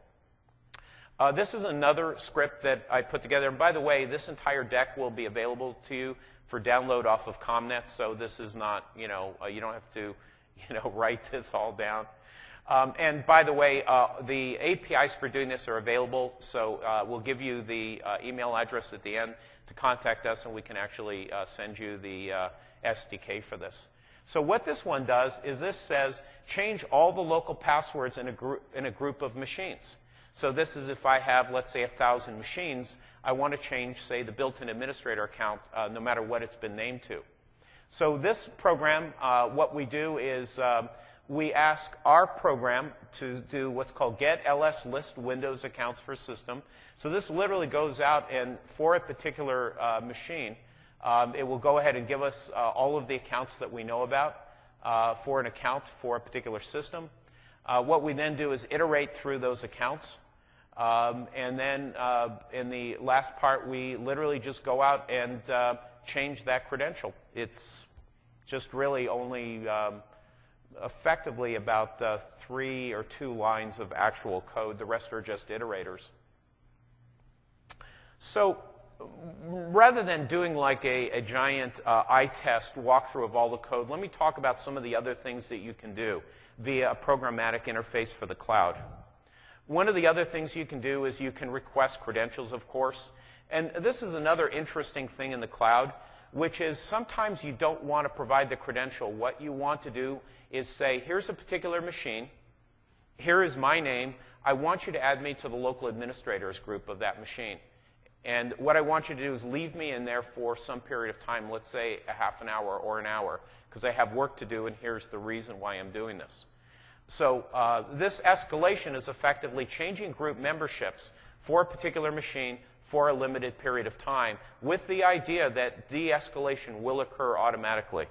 This is another script that I put together. And by the way, this entire deck will be available to you for download off of ComNet, so this is not, you don't have to, write this all down. And by the way, the APIs for doing this are available, so we'll give you the email address at the end to contact us, and we can actually send you the SDK for this. So what this one does is this says, change all the local passwords in a group of machines. So this is if I have, let's say, 1,000 machines, I want to change, say, the built-in administrator account no matter what it's been named to. So this program, what we do is we ask our program to do what's called get ls list Windows accounts for system. So this literally goes out and for a particular machine, it will go ahead and give us all of the accounts that we know about for an account for a particular system. What we then do is iterate through those accounts. And then in the last part, we literally just go out and change that credential. It's just really only effectively about 3 or 2 lines of actual code. The rest are just iterators. So rather than doing like a giant eye-test walkthrough of all the code, let me talk about some of the other things that you can do via a programmatic interface for the cloud. One of the other things you can do is you can request credentials, of course. And this is another interesting thing in the cloud, which is sometimes you don't want to provide the credential. What you want to do is say, here's a particular machine. Here is my name. I want you to add me to the local administrators group of that machine. And what I want you to do is leave me in there for some period of time, let's say a half an hour or an hour, because I have work to do, and here's the reason why I'm doing this. So this escalation is effectively changing group memberships for a particular machine for a limited period of time with the idea that de-escalation will occur automatically.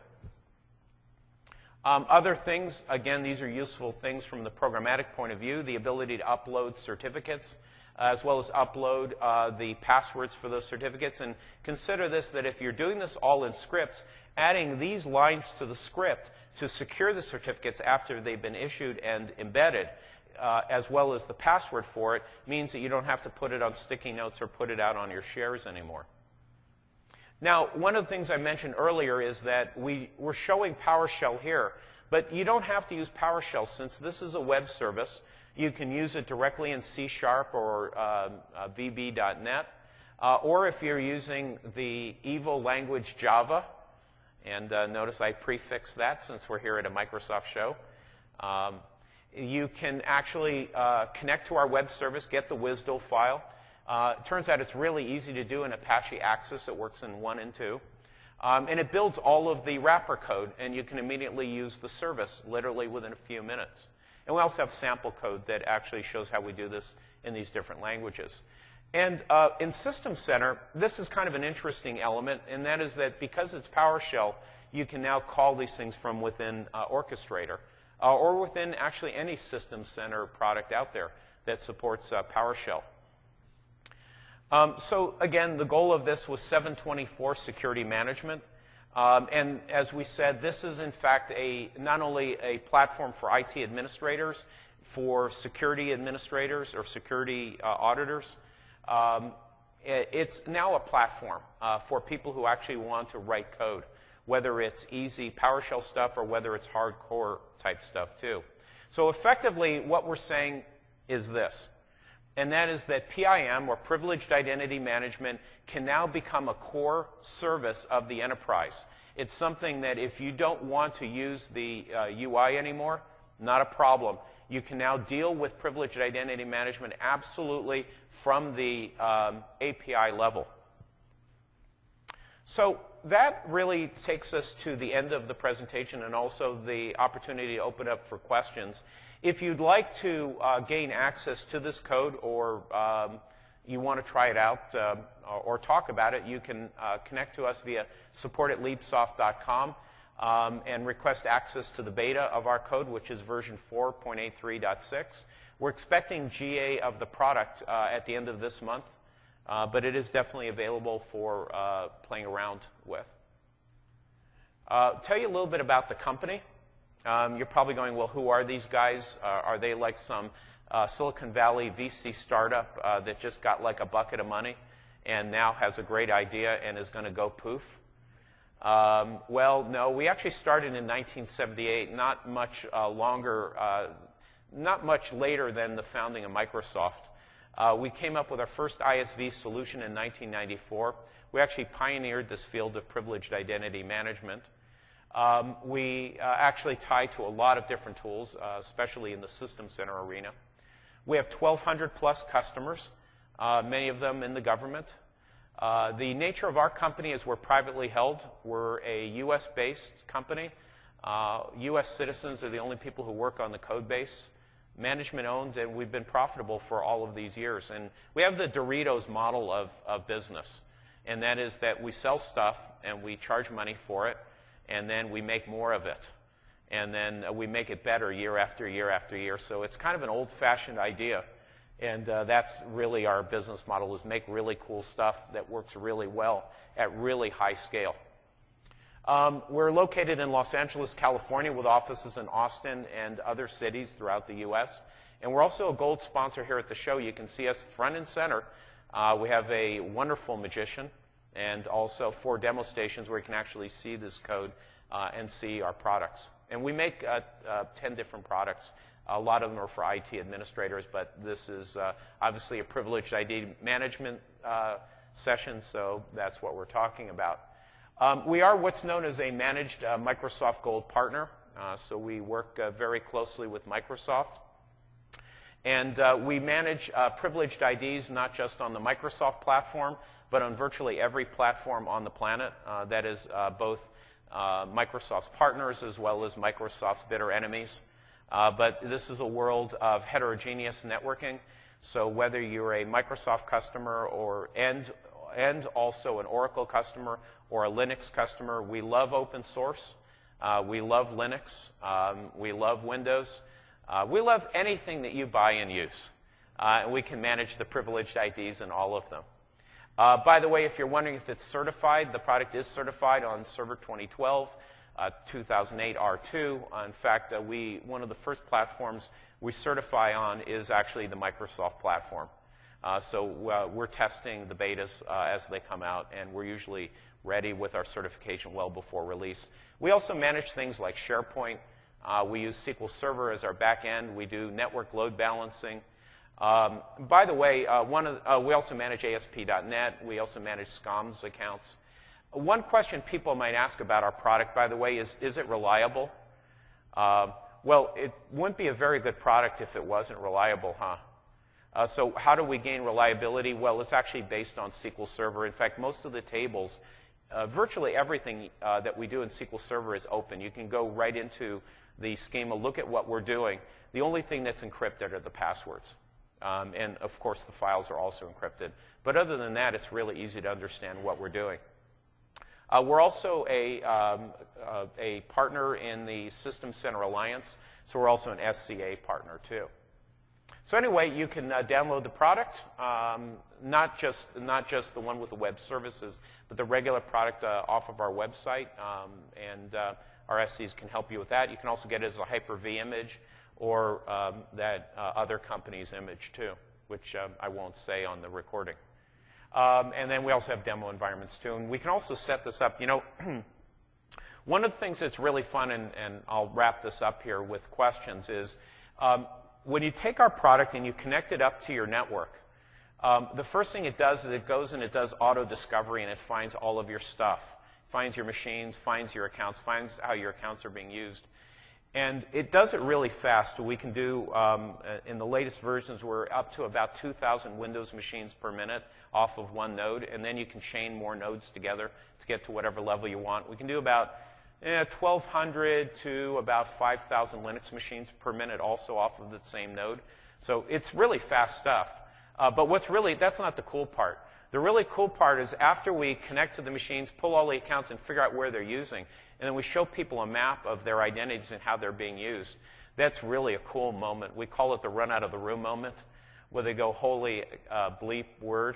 Other things, again, these are useful things from the programmatic point of view, the ability to upload certificates, as well as upload the passwords for those certificates. And consider this, that if you're doing this all in scripts, adding these lines to the script to secure the certificates after they've been issued and embedded, as well as the password for it, means that you don't have to put it on sticky notes or put it out on your shares anymore. Now, one of the things I mentioned earlier is that we're showing PowerShell here, but you don't have to use PowerShell since this is a web service. You can use it directly in C# or VB.NET, or if you're using the Evo language Java, and notice I prefixed that since we're here at a Microsoft show. You can actually connect to our web service, get the WSDL file. It turns out it's really easy to do in Apache Axis. It works in 1 and 2. And it builds all of the wrapper code, and you can immediately use the service literally within a few minutes. And we also have sample code that actually shows how we do this in these different languages. And in System Center, this is kind of an interesting element, and that is that because it's PowerShell, you can now call these things from within Orchestrator, or within actually any System Center product out there that supports PowerShell. So again, the goal of this was 724 security management. And as we said, this is in fact not only a platform for IT administrators, for security administrators or security auditors. It's now a platform for people who actually want to write code, whether it's easy PowerShell stuff or whether it's hardcore type stuff too. So effectively, what we're saying is this, and that is that PIM, or Privileged Identity Management, can now become a core service of the enterprise. It's something that if you don't want to use the UI anymore, not a problem. You can now deal with Privileged Identity Management absolutely from the API level. So that really takes us to the end of the presentation and also the opportunity to open up for questions. If you'd like to gain access to this code, or you want to try it out or talk about it, you can connect to us via support@leapsoft.com and request access to the beta of our code, which is version 4.83.6. We're expecting GA of the product at the end of this month, but it is definitely available for playing around with. Tell you a little bit about the company. You're probably going, well, who are these guys? Are they like some Silicon Valley VC startup that just got like a bucket of money and now has a great idea and is going to go poof? Well, no, we actually started in 1978, not much not much later than the founding of Microsoft. We came up with our first ISV solution in 1994. We actually pioneered this field of privileged identity management. We actually tie to a lot of different tools, especially in the System Center arena. We have 1,200 plus customers. many of them in the government. The nature of our company is we're privately held. We're a U.S.-based company. U.S. citizens are the only people who work on the code base. Management owned, and we've been profitable for all of these years. And we have the Doritos model of business, and that is that we sell stuff and we charge money for it, and then we make more of it. And then we make it better year after year after year. So it's kind of an old-fashioned idea. And that's really our business model, is make really cool stuff that works really well at really high scale. We're located in Los Angeles, California, with offices in Austin and other cities throughout the U.S. And we're also a gold sponsor here at the show. You can see us front and center. We have a wonderful magician and also 4 demo stations where you can actually see this code and see our products. And we make 10 different products. A lot of them are for IT administrators, but this is obviously a privileged ID management session, so that's what we're talking about. We are what's known as a managed Microsoft Gold partner, so we work very closely with Microsoft. And we manage privileged IDs not just on the Microsoft platform, but on virtually every platform on the planet. That is both Microsoft's partners as well as Microsoft's bitter enemies. But this is a world of heterogeneous networking. So whether you're a Microsoft customer and also an Oracle customer or a Linux customer, we love open source. We love Linux. We love Windows. We love anything that you buy and use. And we can manage the privileged IDs in all of them. By the way, if you're wondering if it's certified, the product is certified on Server 2012, 2008 R2. In fact, one of the first platforms we certify on is actually the Microsoft platform. So we're testing the betas as they come out, and we're usually ready with our certification well before release. We also manage things like SharePoint. We use SQL Server as our back end. We do network load balancing. By the way, we also manage ASP.NET. We also manage SCOMS accounts. One question people might ask about our product, by the way, is it reliable? Well, it wouldn't be a very good product if it wasn't reliable, huh? So how do we gain reliability? Well, it's actually based on SQL Server. In fact, most of the tables, virtually everything that we do in SQL Server is open. You can go right into the schema, look at what we're doing. The only thing that's encrypted are the passwords. And, of course, the files are also encrypted. But other than that, it's really easy to understand what we're doing. We're also a partner in the System Center Alliance, so we're also an SCA partner, too. So anyway, you can download the product, not just the one with the web services, but the regular product off of our website, and our SCs can help you with that. You can also get it as a Hyper-V image or that other company's image, too, which I won't say on the recording. And then we also have demo environments, too. And we can also set this up. You know, one of the things that's really fun, and I'll wrap this up here with questions, is when you take our product and you connect it up to your network, the first thing it does is it goes and it does auto-discovery, and it finds all of your stuff. Finds your machines, finds your accounts, finds how your accounts are being used. And it does it really fast. We can do, in the latest versions, we're up to about 2,000 Windows machines per minute off of one node, and then you can chain more nodes together to get to whatever level you want. We can do about 1,200 to about 5,000 Linux machines per minute also off of the same node. So it's really fast stuff. But that's not the cool part. The really cool part is after we connect to the machines, pull all the accounts, and figure out where they're using, and then we show people a map of their identities and how they're being used. That's really a cool moment. We call it the run out of the room moment, where they go, holy bleep word.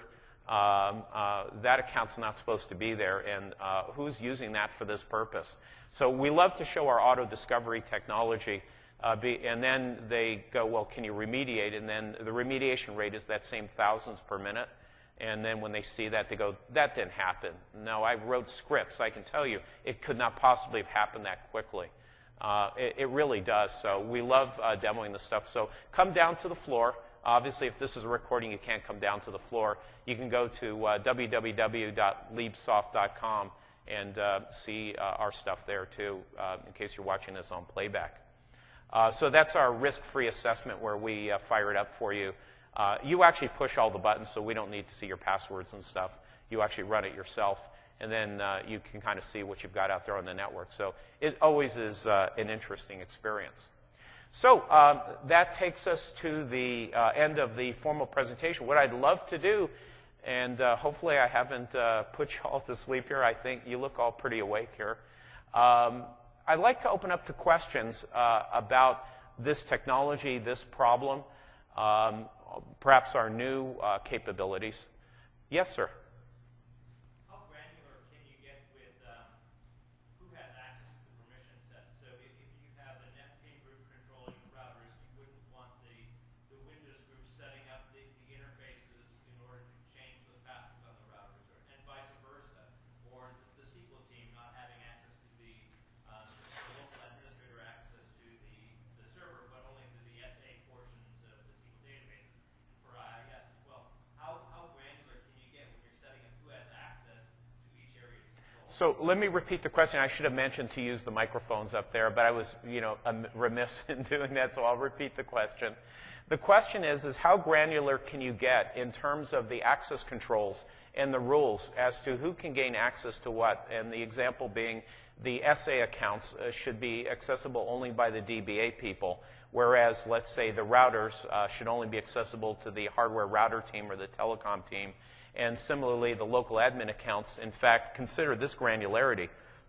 That account's not supposed to be there, and who's using that for this purpose? So we love to show our auto-discovery technology, and then they go, well, can you remediate? And then the remediation rate is that same thousands per minute. And then when they see that, they go, that didn't happen. No, I wrote scripts. I can tell you it could not possibly have happened that quickly. It really does. So we love demoing this stuff. So come down to the floor. Obviously, if this is a recording, you can't come down to the floor. You can go to www.liebsoft.com and see our stuff there, too, in case you're watching this on playback. So that's our risk-free assessment where we fire it up for you. You actually push all the buttons, so we don't need to see your passwords and stuff. You actually run it yourself, and then you can kind of see what you've got out there on the network. So it always is an interesting experience. So that takes us to the end of the formal presentation. What I'd love to do, and hopefully I haven't put you all to sleep here. I think you look all pretty awake here. I'd like to open up to questions about this technology, this problem, perhaps our new capabilities. Yes, sir. How granular can you get with who has access to the permission set? So if you have a networking group controlling the routers, you wouldn't want the Windows group setting up the interfaces in order to change the passwords on the routers, and vice versa, or the SQL team not having access to the local administrator access to the server, but only to the SA portions of the SQL database for IIS as well. How granular can you get when you're setting up who has access to each area to control? So let me repeat the question. I should have mentioned to use the microphones up there, but I was, remiss in doing that, so I'll repeat the question. The question is how granular can you get in terms of the access controls and the rules as to who can gain access to what? And the example being the SA accounts should be accessible only by the DBA people, whereas, let's say, the routers should only be accessible to the hardware router team or the telecom team. And similarly, the local admin accounts, in fact, consider this granularity.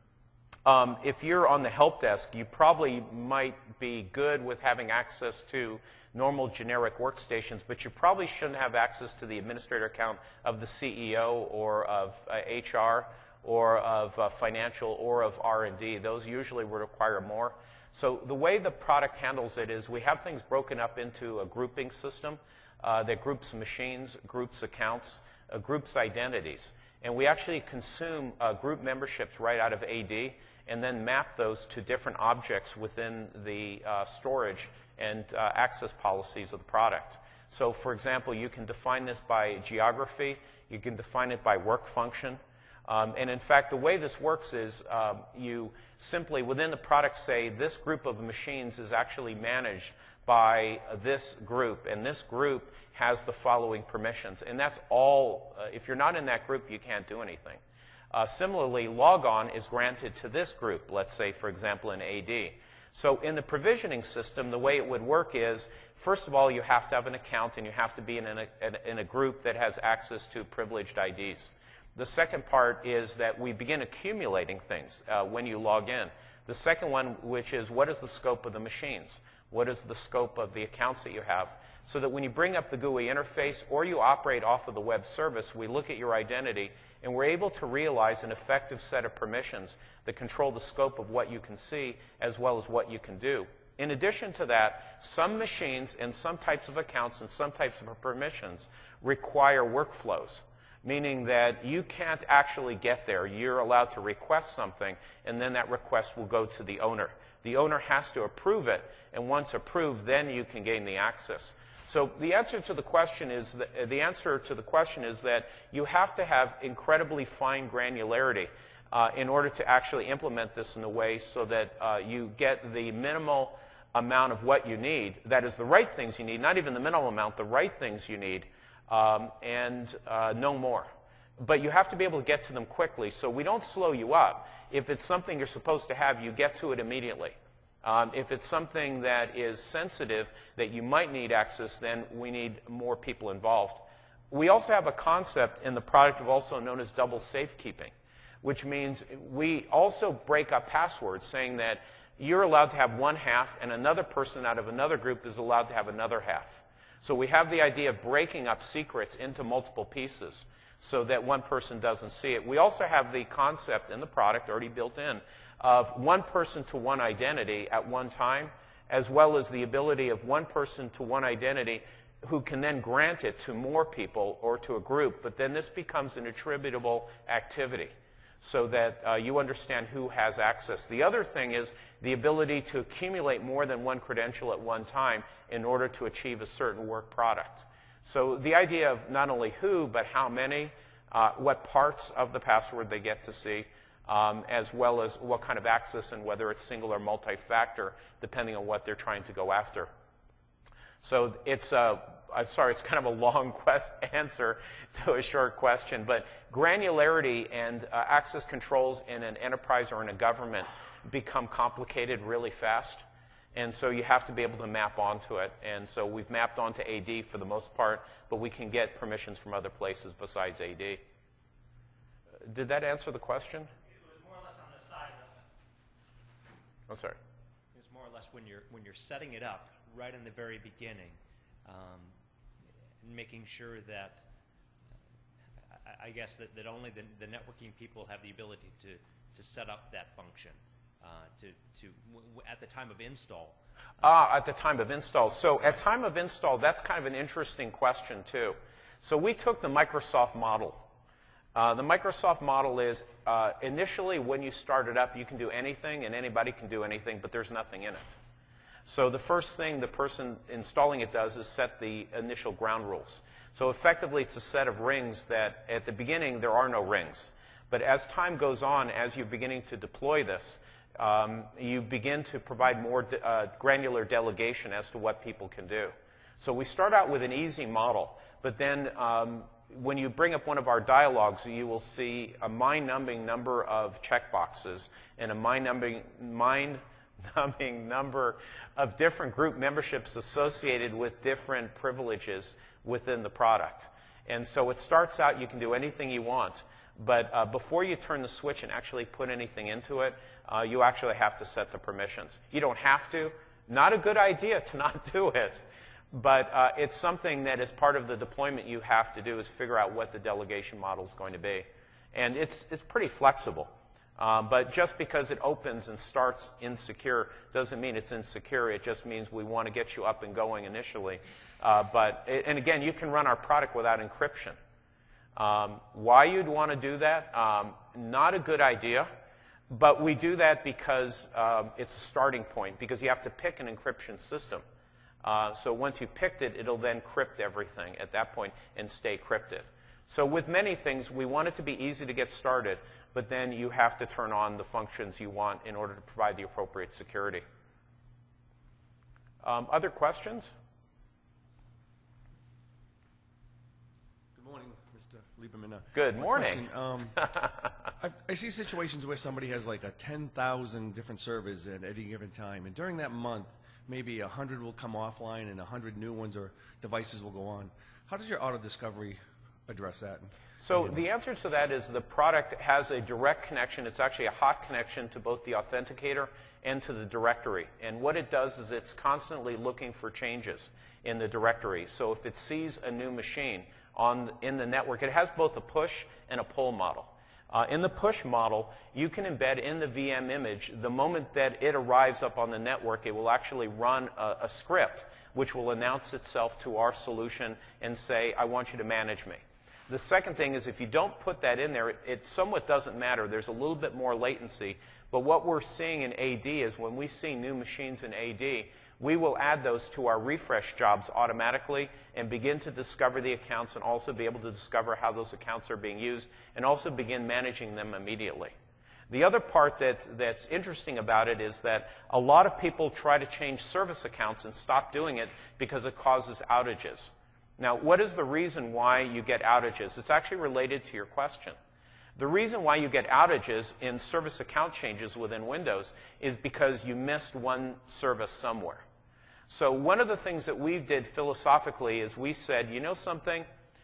If you're on the help desk, you probably might be good with having access to normal generic workstations, but you probably shouldn't have access to the administrator account of the CEO or of HR or of financial or of R&D. Those usually would require more. So the way the product handles it is we have things broken up into a grouping system that groups machines, groups accounts, groups identities. And we actually consume group memberships right out of AD and then map those to different objects within the storage and access policies of the product. So, for example, you can define this by geography. You can define it by work function. And in fact, the way this works is you simply, within the product, say this group of machines is actually managed by this group, and this group has the following permissions. And that's all. If you're not in that group, you can't do anything. Similarly, logon is granted to this group, let's say, for example, in AD. So in the provisioning system, the way it would work is, first of all, you have to have an account, and you have to be in a group that has access to privileged IDs. The second part is that we begin accumulating things when you log in. The second one, which is what is the scope of the machines? What is the scope of the accounts that you have? So that when you bring up the GUI interface or you operate off of the web service, we look at your identity and we're able to realize an effective set of permissions that control the scope of what you can see as well as what you can do. In addition to that, some machines and some types of accounts and some types of permissions require workflows, meaning that you can't actually get there. You're allowed to request something, and then that request will go to the owner. The owner has to approve it, and once approved, then you can gain the access. So the answer to the question is that you have to have incredibly fine granularity in order to actually implement this in a way so that you get the minimal amount of what you need. That is the right things you need, not even the minimal amount, the right things you need, and no more. But you have to be able to get to them quickly, so we don't slow you up. If it's something you're supposed to have, you get to it immediately. If it's something that is sensitive, that you might need access, then we need more people involved. We also have a concept in the product of also known as double safekeeping, which means we also break up passwords, saying that you're allowed to have one half and another person out of another group is allowed to have another half. So we have the idea of breaking up secrets into multiple pieces so that one person doesn't see it. We also have the concept in the product already built in of one person to one identity at one time, as well as the ability of one person to one identity who can then grant it to more people or to a group, but then this becomes an attributable activity so that you understand who has access. The other thing is the ability to accumulate more than one credential at one time in order to achieve a certain work product. So the idea of not only who, but how many, what parts of the password they get to see, as well as what kind of access and whether it's single or multi-factor, depending on what they're trying to go after. So it's I'm sorry, it's kind of a long answer to a short question, but granularity and access controls in an enterprise or in a government become complicated really fast. And so you have to be able to map onto it. And so we've mapped onto AD for the most part, but we can get permissions from other places besides AD. Did that answer the question? It was more or less on the side of it. I'm sorry. It's more or less when you're setting it up right in the very beginning, making sure that I guess that only the networking people have the ability to set up that function at the time of install. At the time of install. So at time of install, that's kind of an interesting question too. So we took the Microsoft model. The Microsoft model is initially when you start it up, you can do anything and anybody can do anything, but there's nothing in it. So the first thing the person installing it does is set the initial ground rules. So effectively, it's a set of rings that at the beginning there are no rings. But as time goes on, as you're beginning to deploy this, you begin to provide more granular delegation as to what people can do. So we start out with an easy model, but then when you bring up one of our dialogues, you will see a mind-numbing number of checkboxes and a mind-numbing number of different group memberships associated with different privileges within the product. And so it starts out, you can do anything you want, but before you turn the switch and actually put anything into it, you actually have to set the permissions. You don't have to. Not a good idea to not do it. But it's something that as part of the deployment you have to do is figure out what the delegation model is going to be. And it's pretty flexible. But just because it opens and starts insecure doesn't mean it's insecure. It just means we want to get you up and going initially. And again, you can run our product without encryption. Why you'd want to do that? Not a good idea. But we do that because it's a starting point, because you have to pick an encryption system. So once you picked it, it'll then crypt everything at that point and stay crypted. So with many things, we want it to be easy to get started, but then you have to turn on the functions you want in order to provide the appropriate security. Other questions? Good morning, Mr. Lieberman. Good morning. I see situations where somebody has like 10,000 different servers at any given time, and during that month, maybe 100 will come offline and 100 new ones or devices will go on. How does your auto-discovery address that? So the answer to that is the product has a direct connection. It's actually a hot connection to both the authenticator and to the directory. And what it does is it's constantly looking for changes in the directory. So if it sees a new machine in the network, it has both a push and a pull model. In the push model, you can embed in the VM image, the moment that it arrives up on the network, it will actually run a script which will announce itself to our solution and say, I want you to manage me. The second thing is if you don't put that in there, it somewhat doesn't matter. There's a little bit more latency. But what we're seeing in AD is when we see new machines in AD, we will add those to our refresh jobs automatically and begin to discover the accounts and also be able to discover how those accounts are being used and also begin managing them immediately. The other part that's interesting about it is that a lot of people try to change service accounts and stop doing it because it causes outages. Now, what is the reason why you get outages? It's actually related to your question. The reason why you get outages in service account changes within Windows is because you missed one service somewhere. So one of the things that we did philosophically is we said, you know something?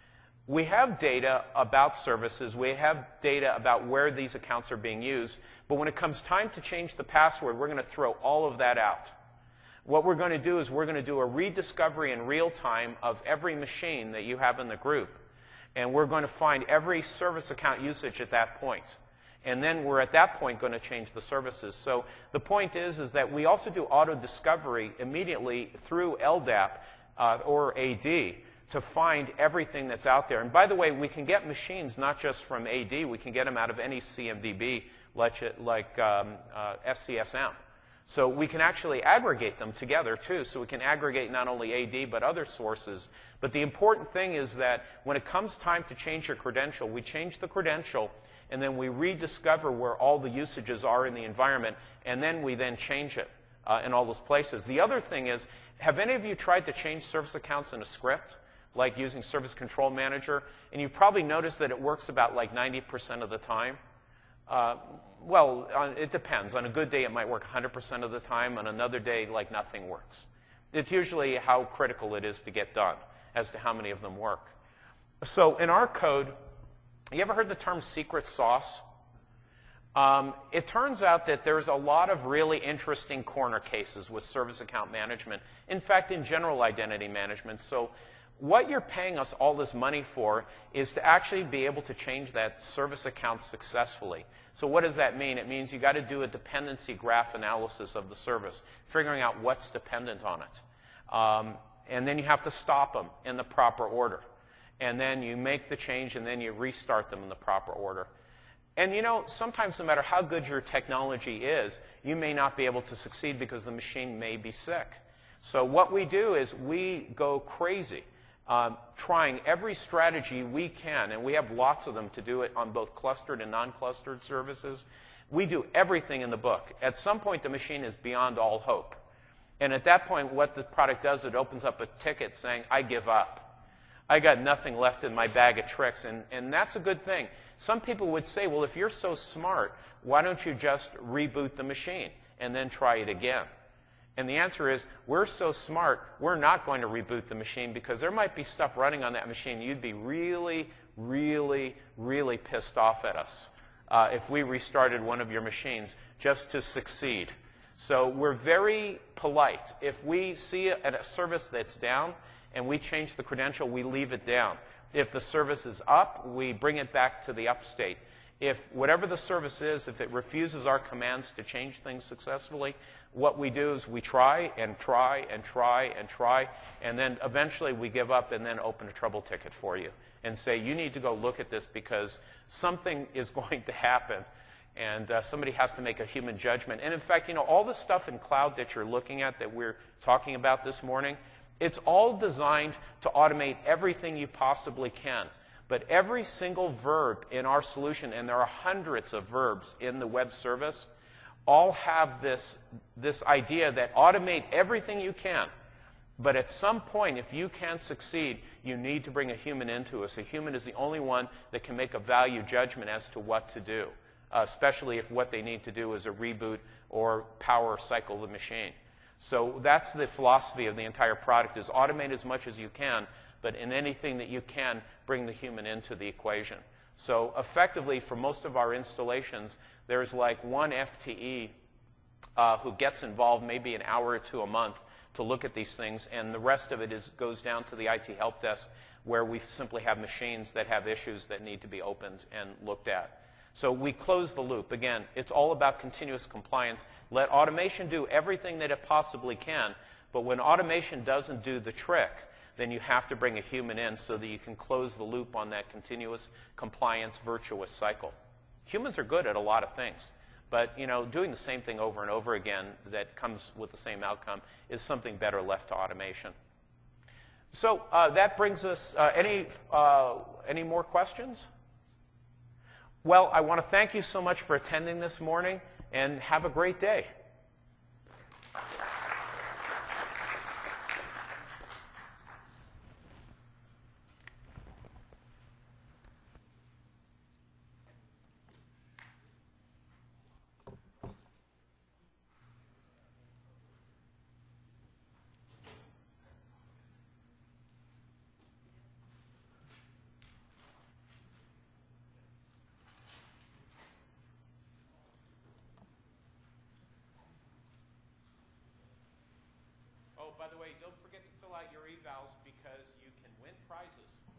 We have data about services. We have data about where these accounts are being used. But when it comes time to change the password, we're going to throw all of that out. What we're going to do is we're going to do a rediscovery in real time of every machine that you have in the group. And we're going to find every service account usage at that point. And then we're at that point going to change the services. So the point is that we also do auto-discovery immediately through LDAP or AD to find everything that's out there. And by the way, we can get machines not just from AD. We can get them out of any CMDB like SCSM. So we can actually aggregate them together, too. So we can aggregate not only AD, but other sources. But the important thing is that when it comes time to change your credential, we change the credential, and then we rediscover where all the usages are in the environment, and then we then change it. in all those places. The other thing is, have any of you tried to change service accounts in a script, like using Service Control Manager? And you probably noticed that it works about like 90% of the time. It depends. On a good day, it might work 100% of the time. On another day, like nothing works. It's usually how critical it is to get done as to how many of them work. So in our code, you ever heard the term secret sauce? It turns out that there's a lot of really interesting corner cases with service account management. In fact, in general identity management. So what you're paying us all this money for is to actually be able to change that service account successfully. So what does that mean? It means you got to do a dependency graph analysis of the service, figuring out what's dependent on it. And then you have to stop them in the proper order. And then you make the change, and then you restart them in the proper order. And you know, sometimes no matter how good your technology is, you may not be able to succeed because the machine may be sick. So what we do is we go crazy trying every strategy we can, and we have lots of them to do it on both clustered and non-clustered services. We do everything in the book. At some point, the machine is beyond all hope. And at that point, what the product does, it opens up a ticket saying, I give up. I got nothing left in my bag of tricks, and that's a good thing. Some people would say, well, if you're so smart, why don't you just reboot the machine and then try it again? And the answer is, we're so smart, we're not going to reboot the machine because there might be stuff running on that machine. You'd be really, really, really pissed off at us if we restarted one of your machines just to succeed. So we're very polite. If we see a service that's down, and we change the credential, we leave it down. If the service is up, we bring it back to the up state. If whatever the service is, if it refuses our commands to change things successfully, what we do is we try and try and try and try, and then eventually we give up and then open a trouble ticket for you and say, you need to go look at this because something is going to happen, and somebody has to make a human judgment. And in fact, you know, all the stuff in cloud that you're looking at that we're talking about this morning, it's all designed to automate everything you possibly can. But every single verb in our solution, and there are hundreds of verbs in the web service, all have this idea that automate everything you can. But at some point, if you can succeed, you need to bring a human into us. A human is the only one that can make a value judgment as to what to do, especially if what they need to do is a reboot or power cycle the machine. So that's the philosophy of the entire product, is automate as much as you can, but in anything that you can, bring the human into the equation. So effectively, for most of our installations, there's like one FTE who gets involved maybe an hour or two a month to look at these things, and the rest of it goes down to the IT help desk, where we simply have machines that have issues that need to be opened and looked at. So we close the loop. Again, it's all about continuous compliance. Let automation do everything that it possibly can, but when automation doesn't do the trick, then you have to bring a human in so that you can close the loop on that continuous compliance virtuous cycle. Humans are good at a lot of things, but you know, doing the same thing over and over again that comes with the same outcome is something better left to automation. So that brings us, any more questions? Well, I want to thank you so much for attending this morning, and have a great day. Oh, by the way, don't forget to fill out your evals because you can win prizes.